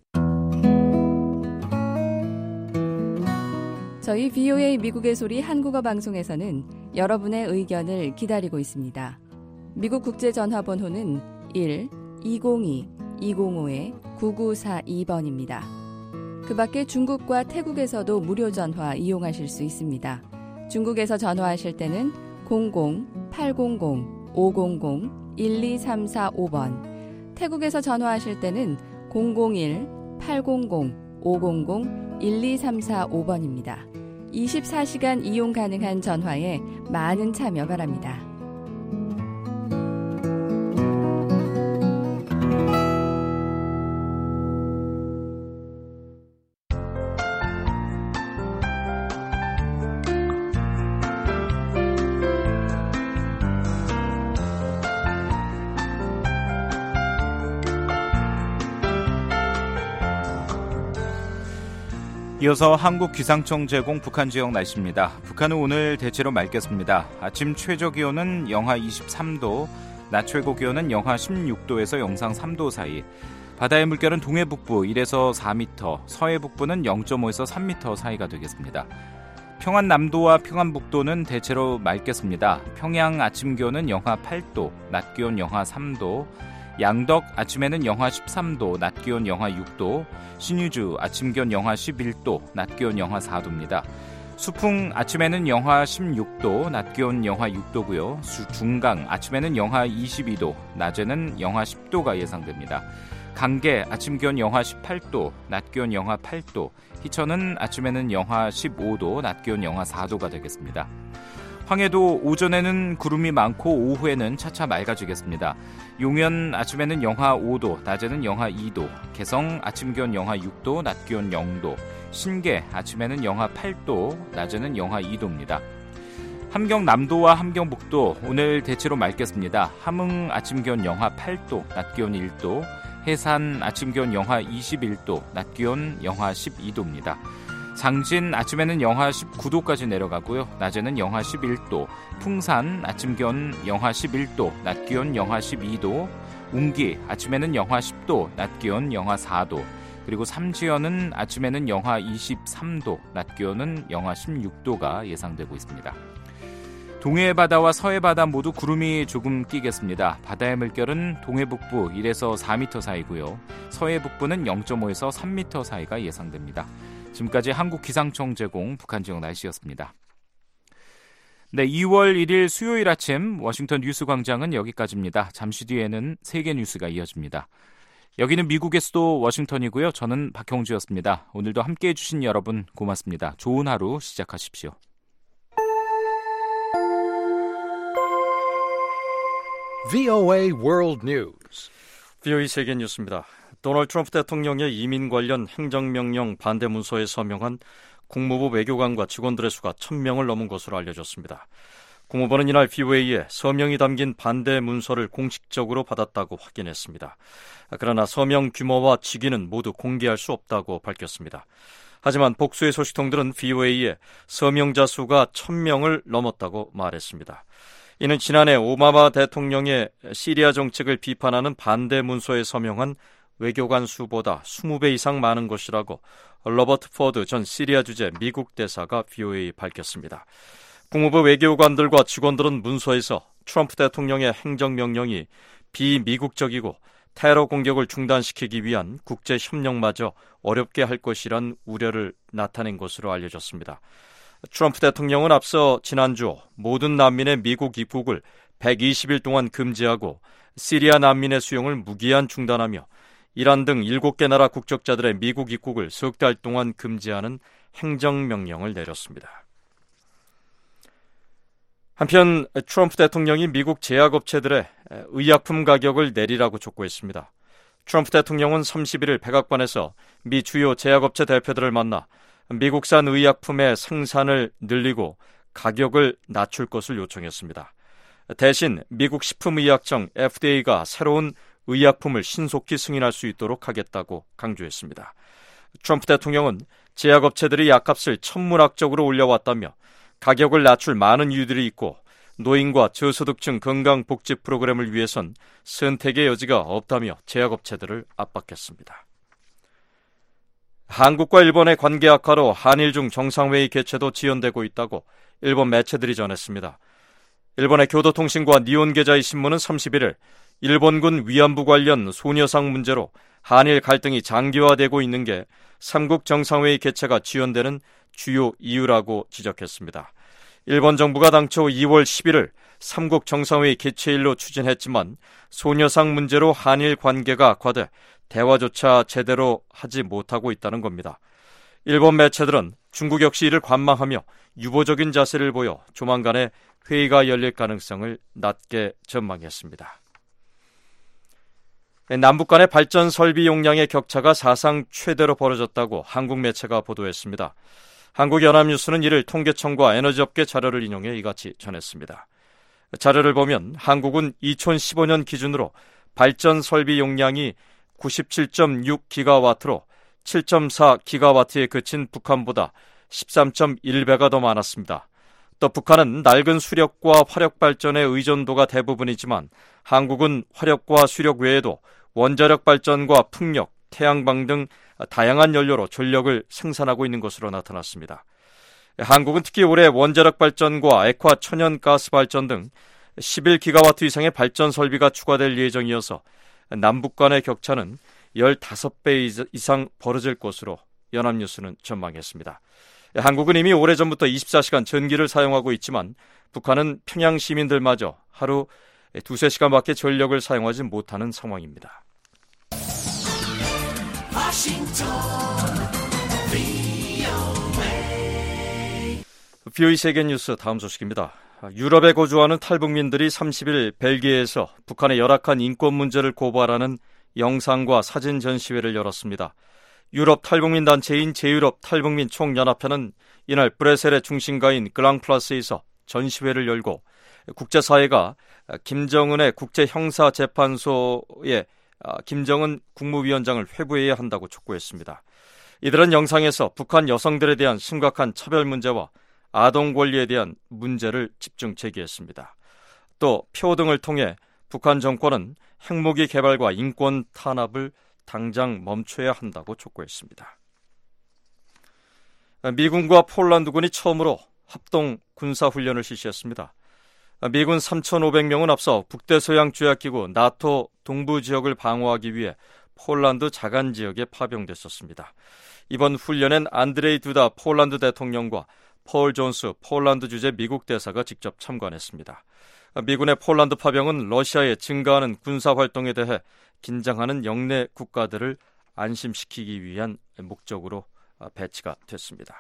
Speaker 9: 저희 VOA 미국의 소리 한국어 방송에서는 여러분의 의견을 기다리고 있습니다. 미국 국제전화번호는 1-202-205-9942번입니다. 그 밖에 중국과 태국에서도 무료 전화 이용하실 수 있습니다. 중국에서 전화하실 때는 00-800-500-12345번, 태국에서 전화하실 때는 001-800-500-12345번입니다. 24시간 이용 가능한 전화에 많은 참여 바랍니다.
Speaker 4: 이어서 한국기상청 제공 북한 지역 날씨입니다. 북한은 오늘 대체로 맑겠습니다. 아침 최저 기온은 영하 23도, 낮 최고 기온은 영하 16도에서 영상 3도 사이, 바다의 물결은 동해 북부 1에서 4m, 서해 북부는 0.5에서 3m 사이가 되겠습니다. 평안 남도와 평안 북도는 대체로 맑겠습니다. 평양 아침 기온은 영하 8도, 낮 기온 영하 3도, 양덕 아침에는 영하 13도, 낮 기온 영하 6도, 신유주 아침 기온 영하 11도, 낮 기온 영하 4도입니다. 수풍 아침에는 영하 16도, 낮 기온 영하 6도고요. 중강 아침에는 영하 22도, 낮에는 영하 10도가 예상됩니다. 강계 아침 기온 영하 18도, 낮 기온 영하 8도, 희천은 아침에는 영하 15도, 낮 기온 영하 4도가 되겠습니다. 황해도 오전에는 구름이 많고 오후에는 차차 맑아지겠습니다. 용현 아침에는 영하 5도, 낮에는 영하 2도, 개성 아침 기온 영하 6도, 낮 기온 0도, 신계 아침에는 영하 8도, 낮에는 영하 2도입니다. 함경 남도와 함경 북도 오늘 대체로 맑겠습니다. 함흥 아침 기온 영하 8도, 낮 기온 1도, 해산 아침 기온 영하 21도, 낮 기온 영하 12도입니다. 장진 아침에는 영하 19도까지 내려가고요. 낮에는 영하 11도, 풍산 아침 기온 영하 11도, 낮 기온 영하 12도, 웅기 아침에는 영하 10도, 낮 기온 영하 4도, 그리고 삼지연은 아침에는 영하 23도, 낮 기온은 영하 16도가 예상되고 있습니다. 동해 바다와 서해 바다 모두 구름이 조금 끼겠습니다. 바다의 물결은 동해 북부 1에서 4m 사이고요. 서해 북부는 0.5에서 3m 사이가 예상됩니다. 지금까지 한국기상청 제공 북한 지역 날씨였습니다. 네, 2월 1일 수요일 아침 워싱턴 뉴스 광장은 여기까지입니다. 잠시 뒤에는 세계 뉴스가 이어집니다. 여기는 미국의 수도 워싱턴이고요. 저는 박형주였습니다. 오늘도 함께해 주신 여러분 고맙습니다. 좋은 하루 시작하십시오.
Speaker 10: VOA World News.
Speaker 2: VOA 세계 뉴스입니다. 도널드 트럼프 대통령의 이민 관련 행정명령 반대 문서에 서명한 국무부 외교관과 직원들의 수가 1,000명을 넘은 것으로 알려졌습니다. 국무부는 이날 VOA에 서명이 담긴 반대 문서를 공식적으로 받았다고 확인했습니다. 그러나 서명 규모와 직위는 모두 공개할 수 없다고 밝혔습니다. 하지만 복수의 소식통들은 VOA에 서명자 수가 1,000명을 넘었다고 말했습니다. 이는 지난해 오바마 대통령의 시리아 정책을 비판하는 반대 문서에 서명한 외교관 수보다 20배 이상 많은 것이라고 로버트 포드 전 시리아 주재 미국 대사가 VOA에 밝혔습니다. 국무부 외교관들과 직원들은 문서에서 트럼프 대통령의 행정명령이 비미국적이고 테러 공격을 중단시키기 위한 국제협력마저 어렵게 할 것이란 우려를 나타낸 것으로 알려졌습니다. 트럼프 대통령은 앞서 지난주 모든 난민의 미국 입국을 120일 동안 금지하고 시리아 난민의 수용을 무기한 중단하며 이란 등 7개 나라 국적자들의 미국 입국을 석 달 동안 금지하는 행정명령을 내렸습니다. 한편 트럼프 대통령이 미국 제약업체들의 의약품 가격을 내리라고 촉구했습니다. 트럼프 대통령은 31일 백악관에서 미 주요 제약업체 대표들을 만나 미국산 의약품의 생산을 늘리고 가격을 낮출 것을 요청했습니다. 대신 미국 식품의약청 FDA가 새로운 의약품을 신속히 승인할 수 있도록 하겠다고 강조했습니다. 트럼프 대통령은 제약업체들이 약값을 천문학적으로 올려왔다며 가격을 낮출 많은 이유들이 있고 노인과 저소득층 건강복지 프로그램을 위해선 선택의 여지가 없다며 제약업체들을 압박했습니다. 한국과 일본의 관계 악화로 한일중 정상회의 개최도 지연되고 있다고 일본 매체들이 전했습니다. 일본의 교도통신과 니혼게자이 신문은 31일 일본군 위안부 관련 소녀상 문제로 한일 갈등이 장기화되고 있는 게 삼국 정상회의 개최가 지연되는 주요 이유라고 지적했습니다. 일본 정부가 당초 2월 11일 삼국 정상회의 개최일로 추진했지만 소녀상 문제로 한일 관계가 악화돼 대화조차 제대로 하지 못하고 있다는 겁니다. 일본 매체들은 중국 역시 이를 관망하며 유보적인 자세를 보여 조만간에 회의가 열릴 가능성을 낮게 전망했습니다. 남북 간의 발전 설비 용량의 격차가 사상 최대로 벌어졌다고 한국 매체가 보도했습니다. 한국연합뉴스는 이를 통계청과 에너지업계 자료를 인용해 이같이 전했습니다. 자료를 보면 한국은 2015년 기준으로 발전 설비 용량이 97.6기가와트로 7.4기가와트에 그친 북한보다 13.1배가 더 많았습니다. 또 북한은 낡은 수력과 화력 발전의 의존도가 대부분이지만 한국은 화력과 수력 외에도 원자력 발전과 풍력, 태양광 등 다양한 연료로 전력을 생산하고 있는 것으로 나타났습니다. 한국은 특히 올해 원자력 발전과 액화 천연가스 발전 등 11기가와트 이상의 발전 설비가 추가될 예정이어서 남북 간의 격차는 15배 이상 벌어질 것으로 연합뉴스는 전망했습니다. 한국은 이미 오래전부터 24시간 전기를 사용하고 있지만 북한은 평양 시민들마저 하루 2-3시간밖에 전력을 사용하지 못하는 상황입니다. VOA 세계뉴스 다음 소식입니다. 유럽에 거주하는 탈북민들이 30일 벨기에에서 북한의 열악한 인권 문제를 고발하는 영상과 사진 전시회를 열었습니다. 유럽 탈북민 단체인 제유럽 탈북민 총연합회는 이날 브레셀의 중심가인 그랑플라스에서 전시회를 열고 국제사회가 김정은의 국제형사재판소에 김정은 국무위원장을 회부해야 한다고 촉구했습니다. 이들은 영상에서 북한 여성들에 대한 심각한 차별 문제와 아동 권리에 대한 문제를 집중 제기했습니다. 또 표 등을 통해 북한 정권은 핵무기 개발과 인권 탄압을 당장 멈춰야 한다고 촉구했습니다. 미군과 폴란드군이 처음으로 합동 군사훈련을 실시했습니다. 미군 3,500명은 앞서 북대서양조약기구 나토 동부 지역을 방어하기 위해 폴란드 자간 지역에 파병됐었습니다. 이번 훈련엔 안드레이 두다 폴란드 대통령과 폴 존스 폴란드 주재 미국 대사가 직접 참관했습니다. 미군의 폴란드 파병은 러시아의 증가하는 군사활동에 대해 긴장하는 영내 국가들을 안심시키기 위한 목적으로 배치가 됐습니다.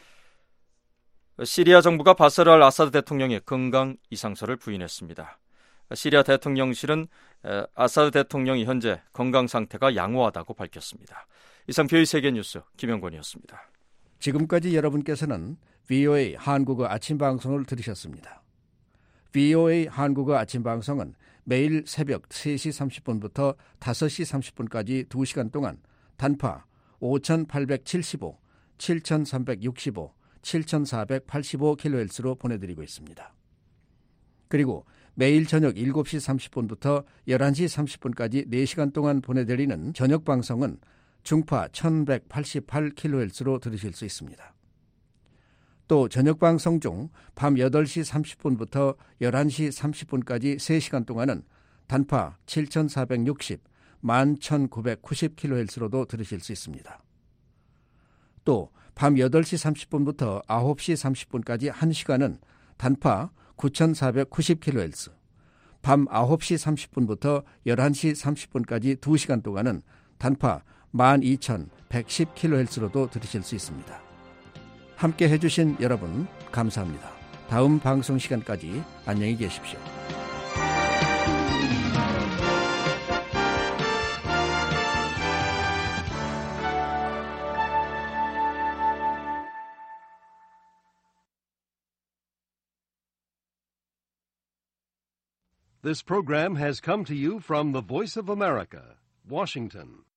Speaker 2: 시리아 정부가 바사르 알 아사드 대통령의 건강 이상설을 부인했습니다. 시리아 대통령실은 아사드 대통령이 현재 건강 상태가 양호하다고 밝혔습니다. 이상 VOA 세계뉴스 김영권이었습니다.
Speaker 21: 지금까지 여러분께서는 VOA 한국어 아침 방송을 들으셨습니다. VOA 한국어 아침 방송은 매일 새벽 3시 30분부터 5시 30분까지 2시간 동안 단파 5875, 7365, 7485kHz로 보내드리고 있습니다. 그리고 매일 저녁 7시 30분부터 11시 30분까지 4시간 동안 보내드리는 저녁 방송은 중파 1188kHz로 들으실 수 있습니다. 또 저녁 방송 중 밤 8시 30분부터 11시 30분까지 3시간 동안은 단파 7460, 11990kHz로도 들으실 수 있습니다. 또 밤 8시 30분부터 9시 30분까지 1시간은 단파 9490kHz, 밤 9시 30분부터 11시 30분까지 2시간 동안은 단파 12110kHz로도 들으실 수 있습니다. 함께 해주신 여러분 감사합니다. 다음 방송 시간까지 안녕히 계십시오.
Speaker 5: This program has come to you from the Voice of America, Washington.